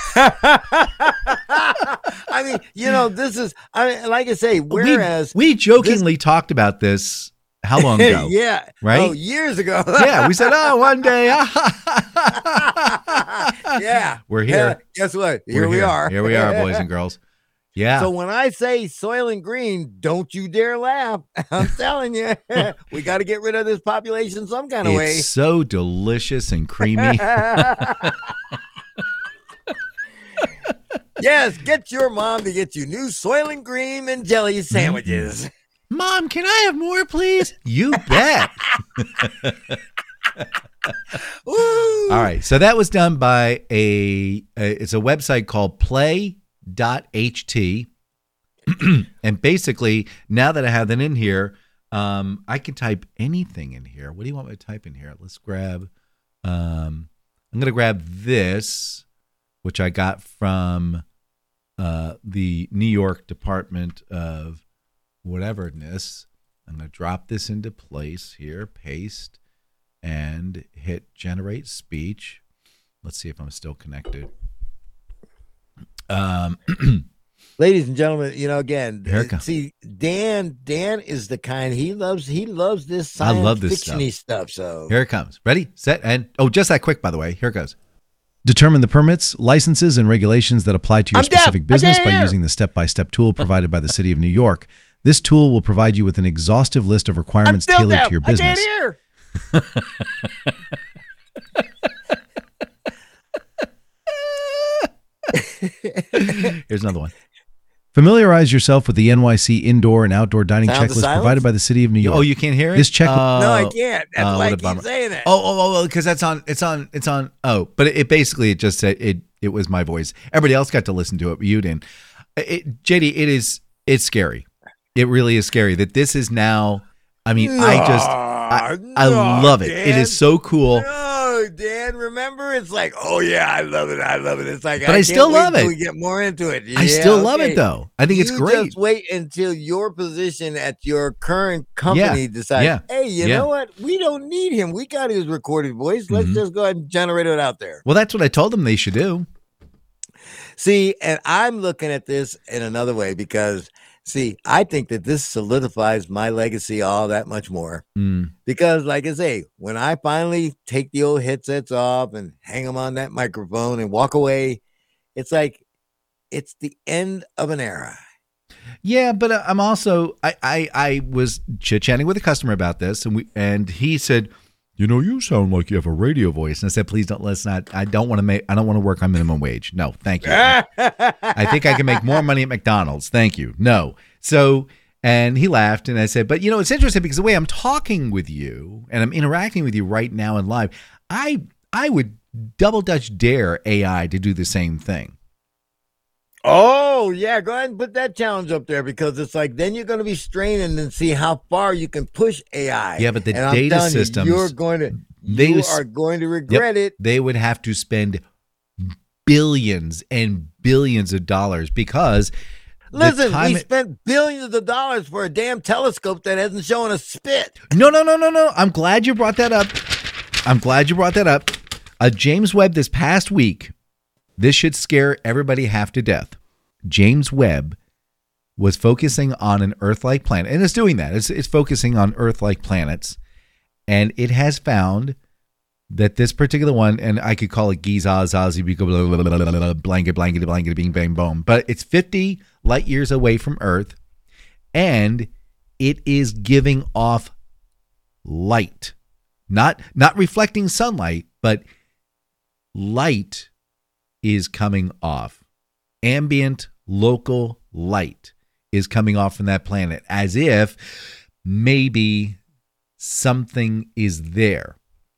I mean, you know, this is, I mean, like I say, whereas we, we jokingly this, talked about this. How long ago? Yeah. Right? Oh, years ago. Yeah. We said, oh, one day. Yeah. We're here. Yeah, guess what? Here We're we here. are. Here we are, boys and girls. Yeah. So when I say Soylent Green, don't you dare laugh. I'm telling you, we got to get rid of this population some kind of it's way. It's so delicious and creamy. Yes, get your mom to get you new Soylent Green and jelly sandwiches. Mm-hmm. Mom, can I have more, please? You bet. All right. So that was done by a, a it's a website called play dot h t. And basically, now that I have that in here, um, I can type anything in here. What do you want me to type in here? Let's grab, um, I'm going to grab this, which I got from uh, the New York Department of whateverness. I'm going to drop this into place here, paste, and hit generate speech. Let's see if I'm still connected. Um, Ladies and gentlemen, you know, again, Here it comes. see, Dan, Dan is the kind he loves. He loves this I science love this fiction-y stuff. So Here it comes. Ready, set, and oh, just that quick, by the way. Here it goes. Determine the permits, licenses, and regulations that apply to your I'm specific deaf. I business can't by hear. using the step-by-step tool provided by the City of New York. This tool will provide you with an exhaustive list of I'm requirements still tailored deaf. to your I can't business. hear. Here's another one. Familiarize yourself with the N Y C indoor and outdoor dining Sound of checklist silence? provided by the City of New York. Oh, you can't hear it? This checklist. No, I Oh, can't. That's oh, why I what a keep bummer. saying it. Oh, oh, oh, because that's on. It's on. It's on. Oh, but it, it basically it just said it. It was my voice. Everybody else got to listen to it, but you didn't. It, J D, it is. It's scary. It really is scary that this is now. I mean, I just. I, I No, love it. Dan. It is so cool. No, Dan, remember? It's like, oh, yeah, I love it. I love it. It's like, But I can't still wait love till it. We get more into it. I Yeah, still love okay. it though. I think it's You great. Just wait until your position at your current company Yeah, decides, yeah, hey, you yeah. know what? We don't need him. We got his recorded voice. Let's Mhm. just go ahead and generate it out there. Well, that's what I told them they should do. See, and I'm looking at this in another way because, see, I think that this solidifies my legacy all that much more. Mm. Because, like I say, when I finally take the old headsets off and hang them on that microphone and walk away, it's like it's the end of an era. Yeah, but uh, I'm also I I, I was chit chatting with a customer about this, and we and he said, you know, you sound like you have a radio voice. And I said, please don't. Let's not. I don't want to make. I don't want to work on minimum wage. No, thank you. I think I can make more money at McDonald's. Thank you. No. So, and he laughed, and I said, but you know, it's interesting because the way I'm talking with you and I'm interacting with you right now in live, I I would double dutch dare A I to do the same thing. Oh, yeah. Go ahead and put that challenge up there because it's like then you're going to be straining and see how far you can push A I. Yeah, but the And I'm data telling you, systems, you're going to, they you was- are going to regret Yep. it. They would have to spend billions and billions of dollars because the Listen, time we it- spent billions of dollars for a damn telescope that hasn't shown a spit. No, no, no, no, no. I'm glad you brought that up. I'm glad you brought that up. Uh, James Webb this past week, this should scare everybody half to death. James Webb was focusing on an Earth-like planet, and it's doing that. It's, it's focusing on Earth-like planets, and it has found that this particular one, and I could call it Giza, Zazi, blah, blah, blah, blah, blah, blah, blanket, blanket, blanket, bing, bang, boom, but it's fifty light years away from Earth, and it is giving off light, not not reflecting sunlight, but light is coming off. Ambient local light is coming off from that planet as if maybe something is there.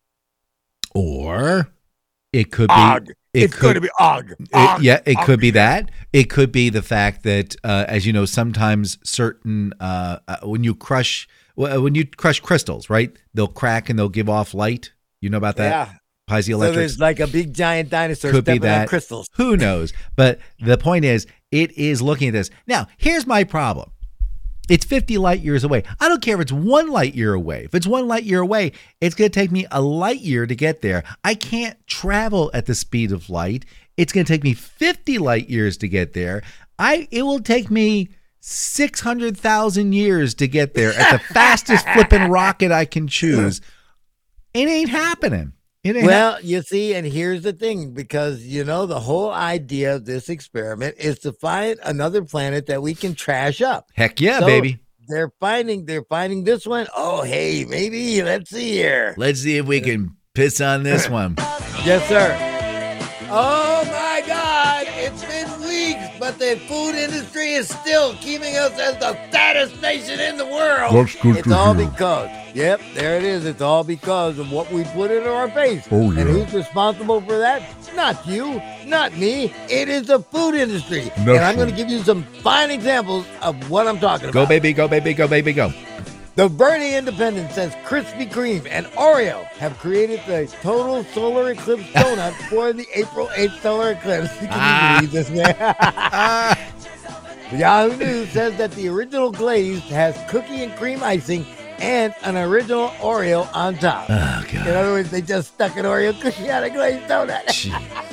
Or it could be Og. it it's could going to be Og. it- Og. yeah, it Og. could be that. It could be the fact that, uh, as you know, sometimes certain uh, uh, when you crush well, when you crush crystals, right? They'll crack and they'll give off light. You know about that? Yeah. So Piezoelectrics. there's like a big giant dinosaur Could be stepping on that. crystals. Who knows? But the point is, it is looking at this. Now, here's my problem. It's fifty light years away. I don't care if it's one light year away. If it's one light year away, it's going to take me a light year to get there. I can't travel at the speed of light. It's going to take me fifty light years to get there. I it will take me six hundred thousand years to get there at the fastest flipping rocket I can choose. It ain't happening. It ain't Well, hap- you see, and here's the thing, because, you know, the whole idea of this experiment is to find another planet that we can trash up. Heck yeah, So, baby. They're finding, they're finding this one. Oh, hey, maybe, let's see here. Let's see if we can piss on this one. Yes, sir. Oh my God, it's been weeks, but the food industry is still keeping us as the fattest nation in the world. That's good It's to all hear. because, yep, there it is. It's all because of what we put into our face. Oh, yeah. And who's responsible for that? Not you, not me. It is the food industry. No and I'm shit. going to give you some fine examples of what I'm talking Go, about. baby, go, baby, go, baby, go. The Verde Independent says Krispy Kreme and Oreo have created the total solar eclipse donut for the April eighth solar eclipse. Can Ah. you believe this, man? Yahoo News says that the original glaze has cookie and cream icing and an original Oreo on top. Oh, In God. other words, they just stuck an Oreo cookie on a glazed donut. Gee.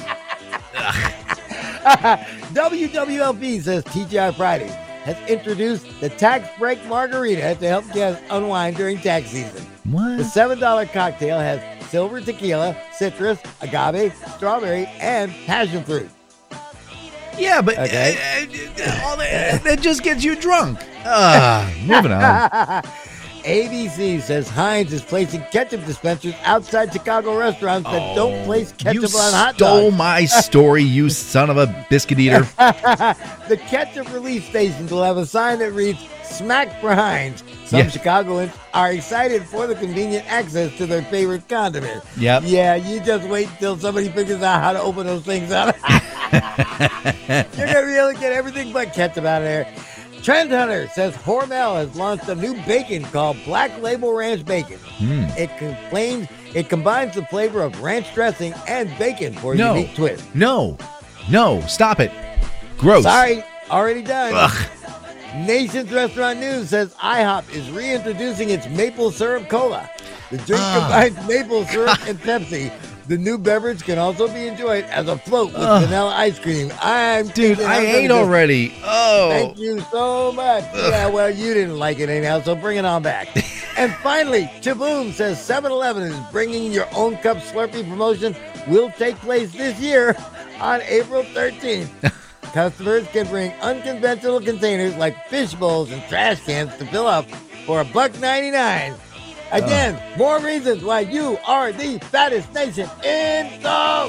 W W L P says T G I Fridays has introduced the tax break margarita to help guests unwind during tax season. The What? seven dollar cocktail has silver tequila, citrus, agave, strawberry, and passion fruit. Yeah, but Okay. uh, uh, all that, that just gets you drunk. Uh, moving on. A B C says Heinz is placing ketchup dispensers outside Chicago restaurants that don't place ketchup Oh, you on hot stole dogs. my story, you son of a biscuit eater. The ketchup release stations will have a sign that reads "Smack for Heinz." Some Yeah. Chicagoans are excited for the convenient access to their favorite condiment. Yep. Yeah, you just wait until somebody figures out how to open those things up. You're gonna be able to get everything but ketchup out of there. Trend Hunter says Hormel has launched a new bacon called Black Label Ranch Bacon. Mm. It claims it combines the flavor of ranch dressing and bacon for a No. unique twist. No, no, stop it. Gross. Sorry, already done. Ugh. Nation's Restaurant News says IHOP is reintroducing its maple syrup cola. The drink Ah. combines maple syrup and Pepsi. The new beverage can also be enjoyed as a float with Ugh. vanilla ice cream. I'm Dude, thinking I I'm gonna ate just- already. Oh. Thank you so much. Yeah, well, you didn't like it anyhow, so bring it on back. And finally, Chaboom says seven eleven is bringing your own cup Slurpee promotion will take place this year on April thirteenth. Customers can bring unconventional containers like fish bowls and trash cans to fill up for a buck ninety-nine. Again, more reasons why you are the fattest nation in the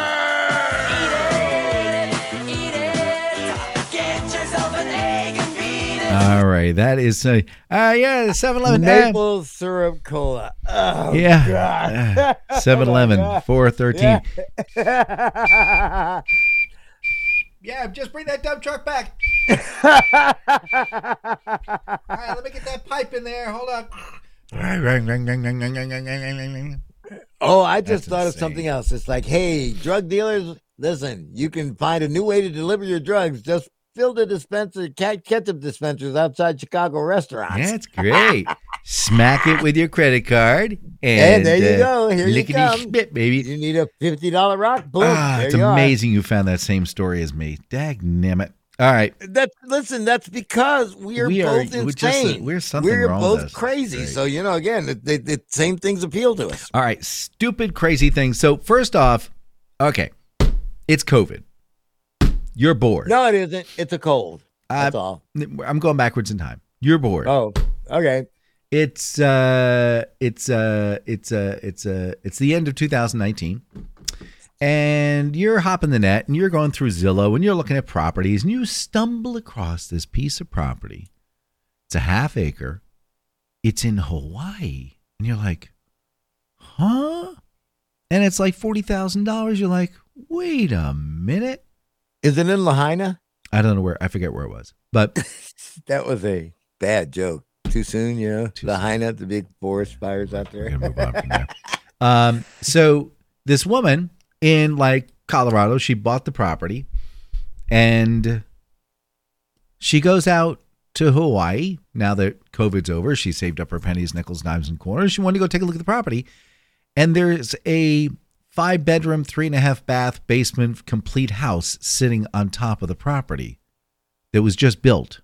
world. All right, that is uh, uh yeah, seven eleven. Maple syrup cola. Oh, Yeah. God. Uh, seven eleven, Oh, my God. four thirteen. Yeah. Yeah, just bring that dump truck back. All right, let me get that pipe in there. Hold on. Oh, I just That's thought of insane. something else. It's like, hey, drug dealers, listen, you can find a new way to deliver your drugs. Just fill the dispenser, cat ketchup dispensers outside Chicago restaurants. That's great. Smack it with your credit card. And, And there you uh, go. Here you lickety come. spit, baby. You need a fifty dollar rock? Boom. Ah, there it's you are. amazing you found that same story as me. Dagnammit. All right. That listen, that's because we are We are- both we're just- insane. we're something We're wrong with both us. crazy. Right. So you know, again, the, the, the same things appeal to us. All right. Stupid, crazy things. So, first off, okay, it's COVID. You're bored. No, it isn't. It's a cold. That's Uh, all. I'm going backwards in time. You're bored. Oh, okay. It's uh it's uh it's uh it's uh it's the end of two thousand nineteen. And you're hopping the net and you're going through Zillow and you're looking at properties and you stumble across this piece of property. It's a half acre. It's in Hawaii. And you're like, "Huh?" And it's like forty thousand dollars. You're like, "Wait a minute." Is it in Lahaina? I don't know where. I forget where it was. But That was a bad joke. Too soon, you know. Too Lahaina, the big forest fires out we're there. gonna move on from there. Um, so this woman in like Colorado, she bought the property and she goes out to Hawaii now that COVID's over. She saved up her pennies, nickels, dimes, and quarters. She wanted to go take a look at the property. And there's a five bedroom, three and a half bath, basement, complete house sitting on top of the property that was just built.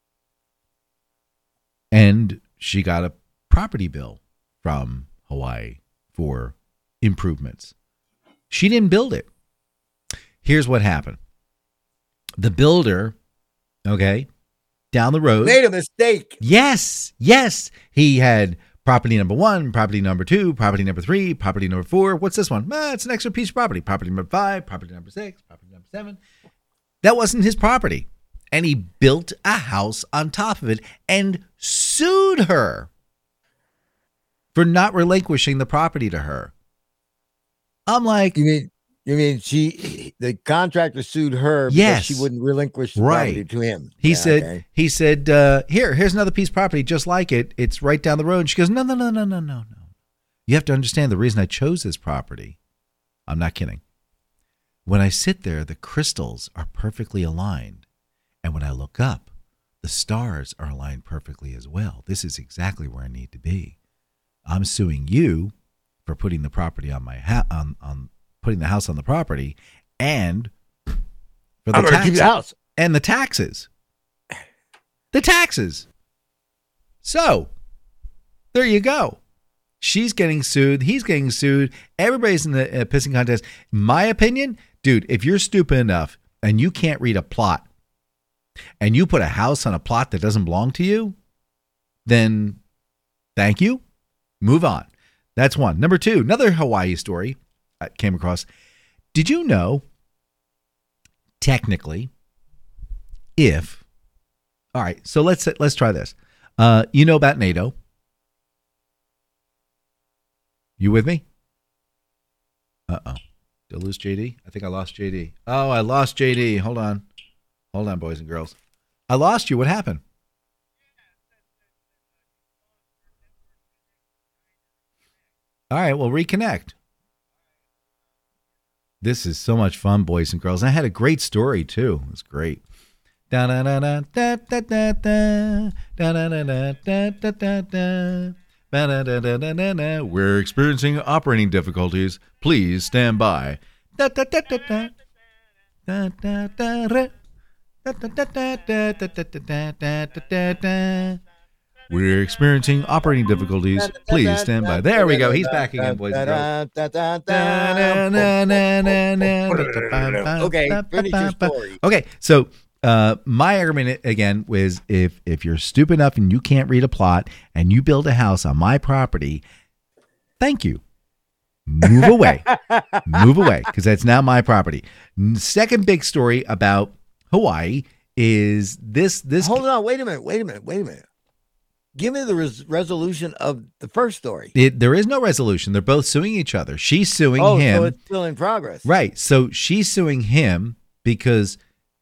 And she got a property bill from Hawaii for improvements. She didn't build it. Here's what happened. The builder, okay, down the road. Made a mistake. Yes, yes. He had property number one, property number two, property number three, property number four. What's this one? Ah, it's an extra piece of property. Property number five, property number six, property number seven. That wasn't his property. And he built a house on top of it and sued her for not relinquishing the property to her. I'm like, You mean you mean she the contractor sued her because Yes. she wouldn't relinquish the Right. property to him? He Yeah, said, okay. he said, uh, here, here's another piece of property just like it. It's right down the road. And she goes, no, no, no, no, no, no, no. You have to understand the reason I chose this property. I'm not kidding. When I sit there, the crystals are perfectly aligned. And when I look up, the stars are aligned perfectly as well. This is exactly where I need to be. I'm suing you for putting the property on my ha- on, on putting the house on the property and for the I'm gonna keep taxes the house. and the taxes. The taxes. So, there you go. She's getting sued. He's getting sued. Everybody's in the uh, pissing contest. My opinion, dude, if you're stupid enough and you can't read a plot and you put a house on a plot that doesn't belong to you, then thank you. Move on. That's one. Number two, another Hawaii story I came across. Did you know, technically, if, all right, so let's let's try this. Uh, you know about NATO? You with me? Uh-oh. Did I lose J D? I think I lost J D. Oh, I lost J D. Hold on. Hold on, boys and girls. I lost you. What happened? All right, well, reconnect. This is so much fun, boys and girls. I had a great story, too. It was great. Da da da da da da da da da da da da da da da da. Ba-da-da-da-da-da-da. We're experiencing operating difficulties. Please stand by. Da-da-da-da-da. Da-da-da-da. Da-da-da-da-da-da-da-da-da-da. We're experiencing operating difficulties. Please stand by. There we go. He's back again, boys and girls. Okay, finish your story. Okay, so uh, my argument again was if if you're stupid enough and you can't read a plot and you build a house on my property, thank you. Move away. Move away, because that's now my property. Second big story about Hawaii is this this Hold on, wait a minute, wait a minute, wait a minute. Give me the res- resolution of the first story. it, there is no resolution. They're both suing each other. She's suing Oh, him. so it's still in progress. Right. So she's suing him because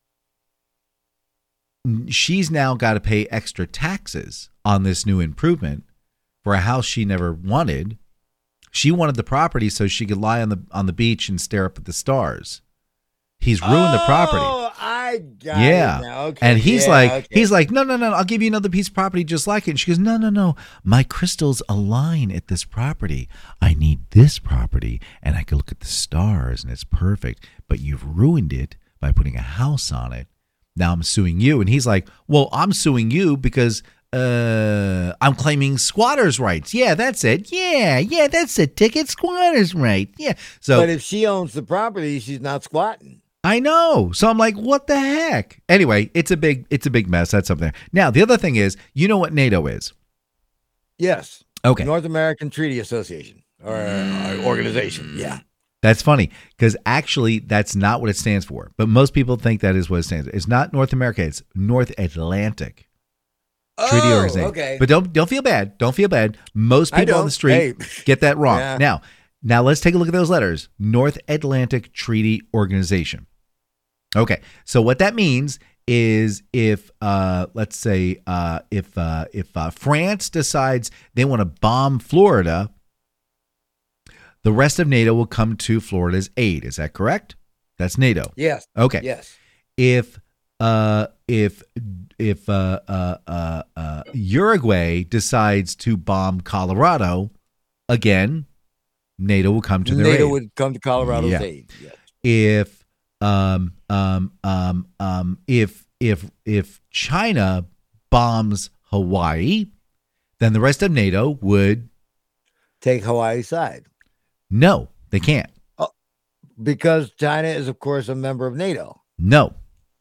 she's now got to pay extra taxes on this new improvement for a house she never wanted. She wanted the property so she could lie on the on the beach and stare up at the stars. He's ruined the property. Oh, I got Yeah. it now. Okay. And he's yeah, like, okay. he's like, no, no, no, I'll give you another piece of property just like it. And she goes, no, no, no. My crystals align at this property. I need this property, and I can look at the stars, and it's perfect. But you've ruined it by putting a house on it. Now I'm suing you. And he's like, well, I'm suing you because uh, I'm claiming squatters' rights. Yeah, that's it. Yeah, yeah, that's it. Ticket squatters' right. Yeah. So But if she owns the property, she's not squatting. I know. So I'm like, what the heck? Anyway, it's a big, it's a big mess. That's something. Now, the other thing is, you know what NATO is? Yes. Okay. North American Treaty Association or uh, organization. Yeah. That's funny because actually that's not what it stands for. But most people think that is what it stands for. It's not North America. It's North Atlantic Treaty Oh, Organization. okay. But don't don't feel bad. Don't feel bad. Most I people on don't. the street Hey. get that wrong. Yeah. Now, now let's take a look at those letters. North Atlantic Treaty Organization. Okay, so what that means is if, uh, let's say, uh, if uh, if uh, France decides they want to bomb Florida, the rest of NATO will come to Florida's aid. Is that correct? That's NATO. Yes. Okay. Yes. If uh, if if uh, uh, uh, uh, Uruguay decides to bomb Colorado again, NATO will come to their NATO aid. would come to Colorado's Yeah. aid. Yes. If um um um um if if if China bombs Hawaii, then the rest of NATO would Take Hawaii's side. no, they can't. Because China is, of course, a member of NATO. No.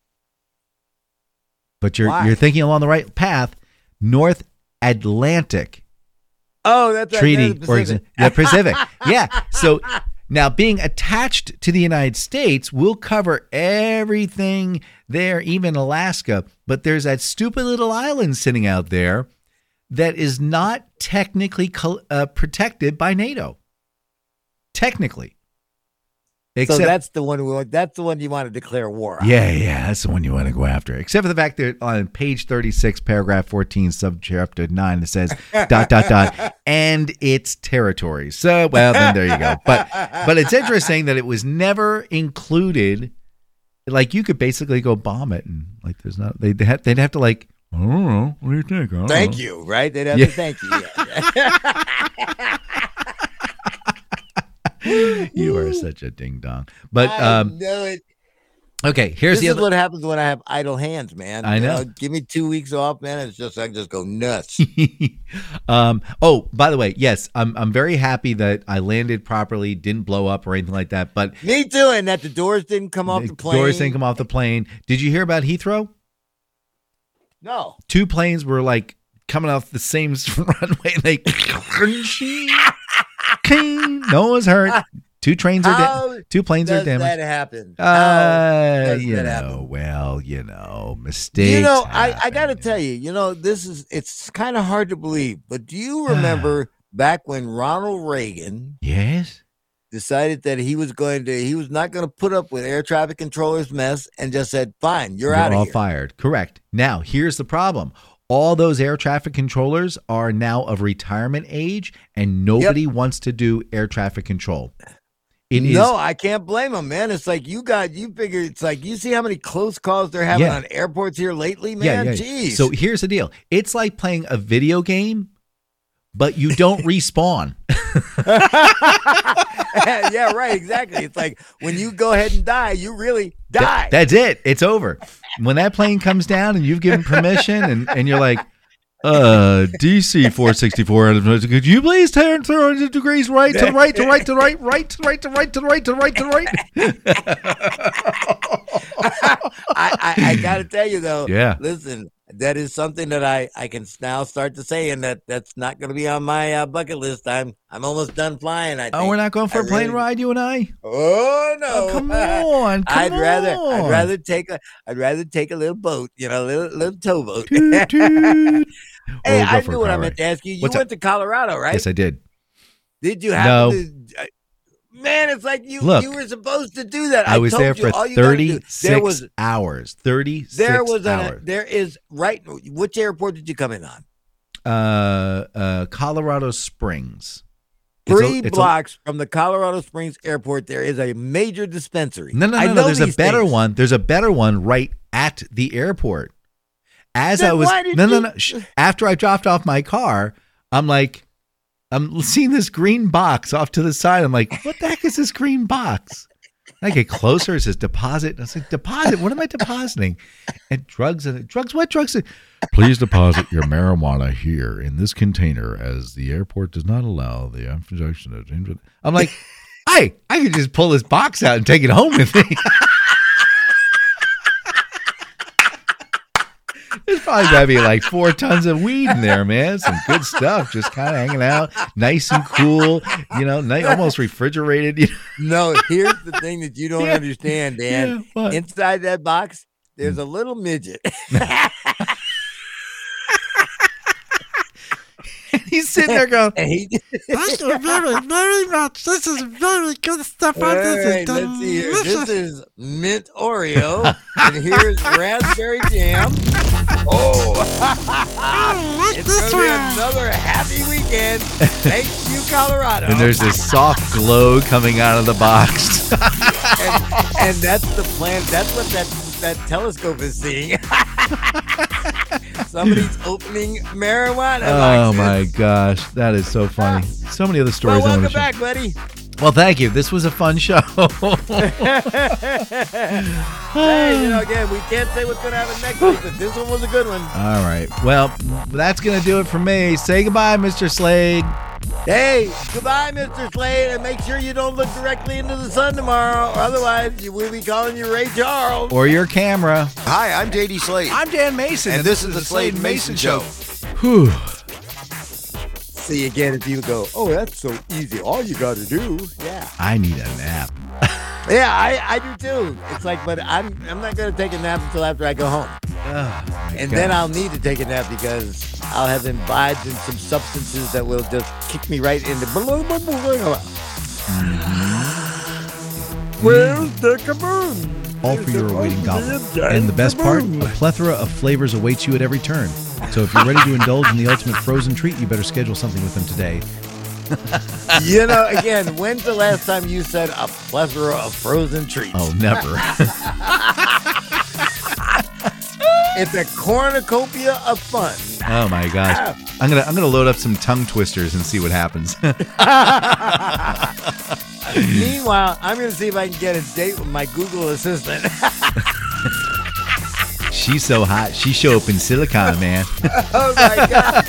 But you're Why? you're thinking along the right path. North Atlantic Oh, that's right, Treaty that's or Pacific. exa- the Pacific. Yeah. So now being attached to the United States will cover everything there, even Alaska. But there's that stupid little island sitting out there that is not technically col- uh, protected by NATO. Technically. So Except, that's the one we want. That's the one you want to declare war on. yeah, yeah, that's the one you want to go after. Except for the fact that on page thirty-six, paragraph fourteen, subchapter nine, it says dot, dot, dot, and its territory. So, well, then there you go. But but it's interesting that it was never included. Like, you could basically go bomb it, and like, there's not, they'd have, they'd have to, like, I don't know, what do you think? I don't Thank know. you, right? They'd have Yeah. to thank you. Yeah. You are such a ding dong. But, I um, know it. okay, here's This the is other. what happens when I have idle hands, man. I You know. Give me two weeks off, man. It's just I can just go nuts. um, oh, by the way, yes, I'm I'm very happy that I landed properly, didn't blow up or anything like that. But Me too, and that the doors didn't come off the plane. doors didn't come off the plane. Did you hear about Heathrow? No. Two planes were like coming off the same runway. They no one was hurt. Two trains are How da- two planes does are damaged. that happen? How Uh, does you that know, happen? well, you know, mistakes. You know, I, I happen. got to tell you, you know, this is, it's kind of hard to believe, but do you remember back when Ronald Reagan Yes. decided that he was going to, he was not going to put up with air traffic controllers' mess and just said, fine, you're They're out of all here. fired. Correct. Now, here's the problem. All those air traffic controllers are now of retirement age, and nobody wants to do air traffic control. It is no, I can't blame them, man. It's like you got, you figure, it's like you see how many close calls they're having Yeah. on airports here lately, man? yeah, yeah. Jeez. So here's the deal. It's like playing a video game, but you don't respawn. yeah, right, exactly. It's like when you go ahead and die, you really die. That- that's it. It's over. When that plane comes down and you've given permission and, and you're like, uh, D C four sixty-four, could you please turn three hundred degrees right to the right, to the right, to the right, right to the right, to the right, to the right, to the right, to the right. I, I, I got to tell you though. Yeah. Listen, that is something that I, I can now start to say, and that that's not going to be on my uh, bucket list. I'm I'm almost done flying. I think. Oh, we're not going for I a plane really- ride, you and I? Oh no! Oh, come on. Come I'd rather on. I'd rather take a I'd rather take a little boat, you know, a little little towboat. Toot, toot. Or Hey, we'll go I for knew a what I car meant ride. to ask you. You What's went to Colorado, right? Yes, I did. Did you happen No. to? uh, Man, it's like you Look, you were supposed to do that. I was told there you, for all you gotta do- thirty-six There was hours. thirty-six there was an, hours. there is right. Which airport did you come in on? uh, uh, Colorado Springs. It's a- Three it's a- blocks from the Colorado Springs Airport, there is a major dispensary. No, no, I no, know no. There's a these better things. one. There's a better one right at the airport. As Then I was, why did no, no, you- no. Shh. After I dropped off my car, I'm like, I'm seeing this green box off to the side. I'm like, what the heck is this green box? And I get closer. It says deposit. And I was like, deposit? What am I depositing? And drugs and drugs. What drugs? Please deposit your marijuana here in this container, as the airport does not allow the injection of. I'm like, hey, I could just pull this box out and take it home with me. There's probably gotta be like four tons of weed in there, man. Some good stuff, just kind of hanging out, nice and cool. You know, nice, almost refrigerated. You know? No, here's the thing that you don't Yeah. understand, Dan. Yeah, what? Inside that box, there's a little midget. He's sitting there going, And he Thank you very, very much. This is very good stuff. All This right, is let's see here. delicious. This is mint Oreo, and here's raspberry jam. Oh, I like it's this gonna be one. another happy weekend. Thank you, Colorado. and there's this soft glow coming out of the box. and, and that's the plan. That's what that that telescope is seeing. Somebody's opening marijuana. Oh boxes. my gosh, that is so funny. So many other stories. Well, I welcome want to back, share. buddy. Well, thank you. This was a fun show. Hey, you know, again, we can't say what's going to happen next week, but this one was a good one. All right. Well, that's going to do it for me. Say goodbye, Mister Slade. Hey, goodbye, Mister Slade, and make sure you don't look directly into the sun tomorrow, or otherwise we'll be calling you Ray Charles. Or your camera. Hi, I'm J D Slade. I'm Dan Mason, and, this, is the Slade and Mason Show. Whew. See again if you go, oh, that's so easy. All you got to do. Yeah. I need a nap. Yeah, I, I do too. It's like, but I'm I'm not going to take a nap until after I go home. Oh, And God. then I'll need to take a nap because I'll have imbibed in some substances that will just kick me right into. Where's the kaboom? All for your awaiting goblet. And the best part, a plethora of flavors awaits you at every turn. So if you're ready to indulge in the ultimate frozen treat, you better schedule something with them today. You know, again, when's the last time you said a plethora of frozen treats? Oh, never. It's a cornucopia of fun. Oh my gosh. I'm gonna I'm gonna load up some tongue twisters and see what happens. Meanwhile, I'm going to see if I can get a date with my Google Assistant. She's so hot. She show up in silicon, man. Oh my God.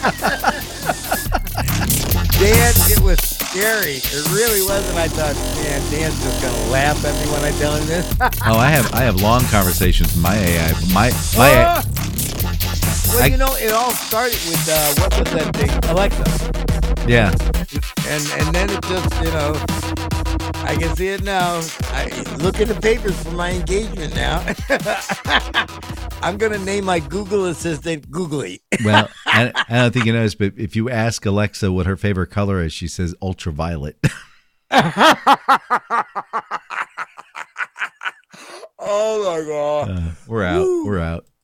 Dan, it was scary. It really was, and I thought, man, Dan's just going to laugh at me when I tell him this. Oh, I have I have long conversations with my A I. My my A I, Well, I- you know, it all started with, uh, what was that thing? Alexa. yeah. And and then it just, you know, I can see it now. I look at the papers for my engagement now. I'm going to name my Google Assistant Googly. Well, I, I don't think you noticed, but if you ask Alexa what her favorite color is, she says ultraviolet. Oh, my God. Uh, we're out. We're out.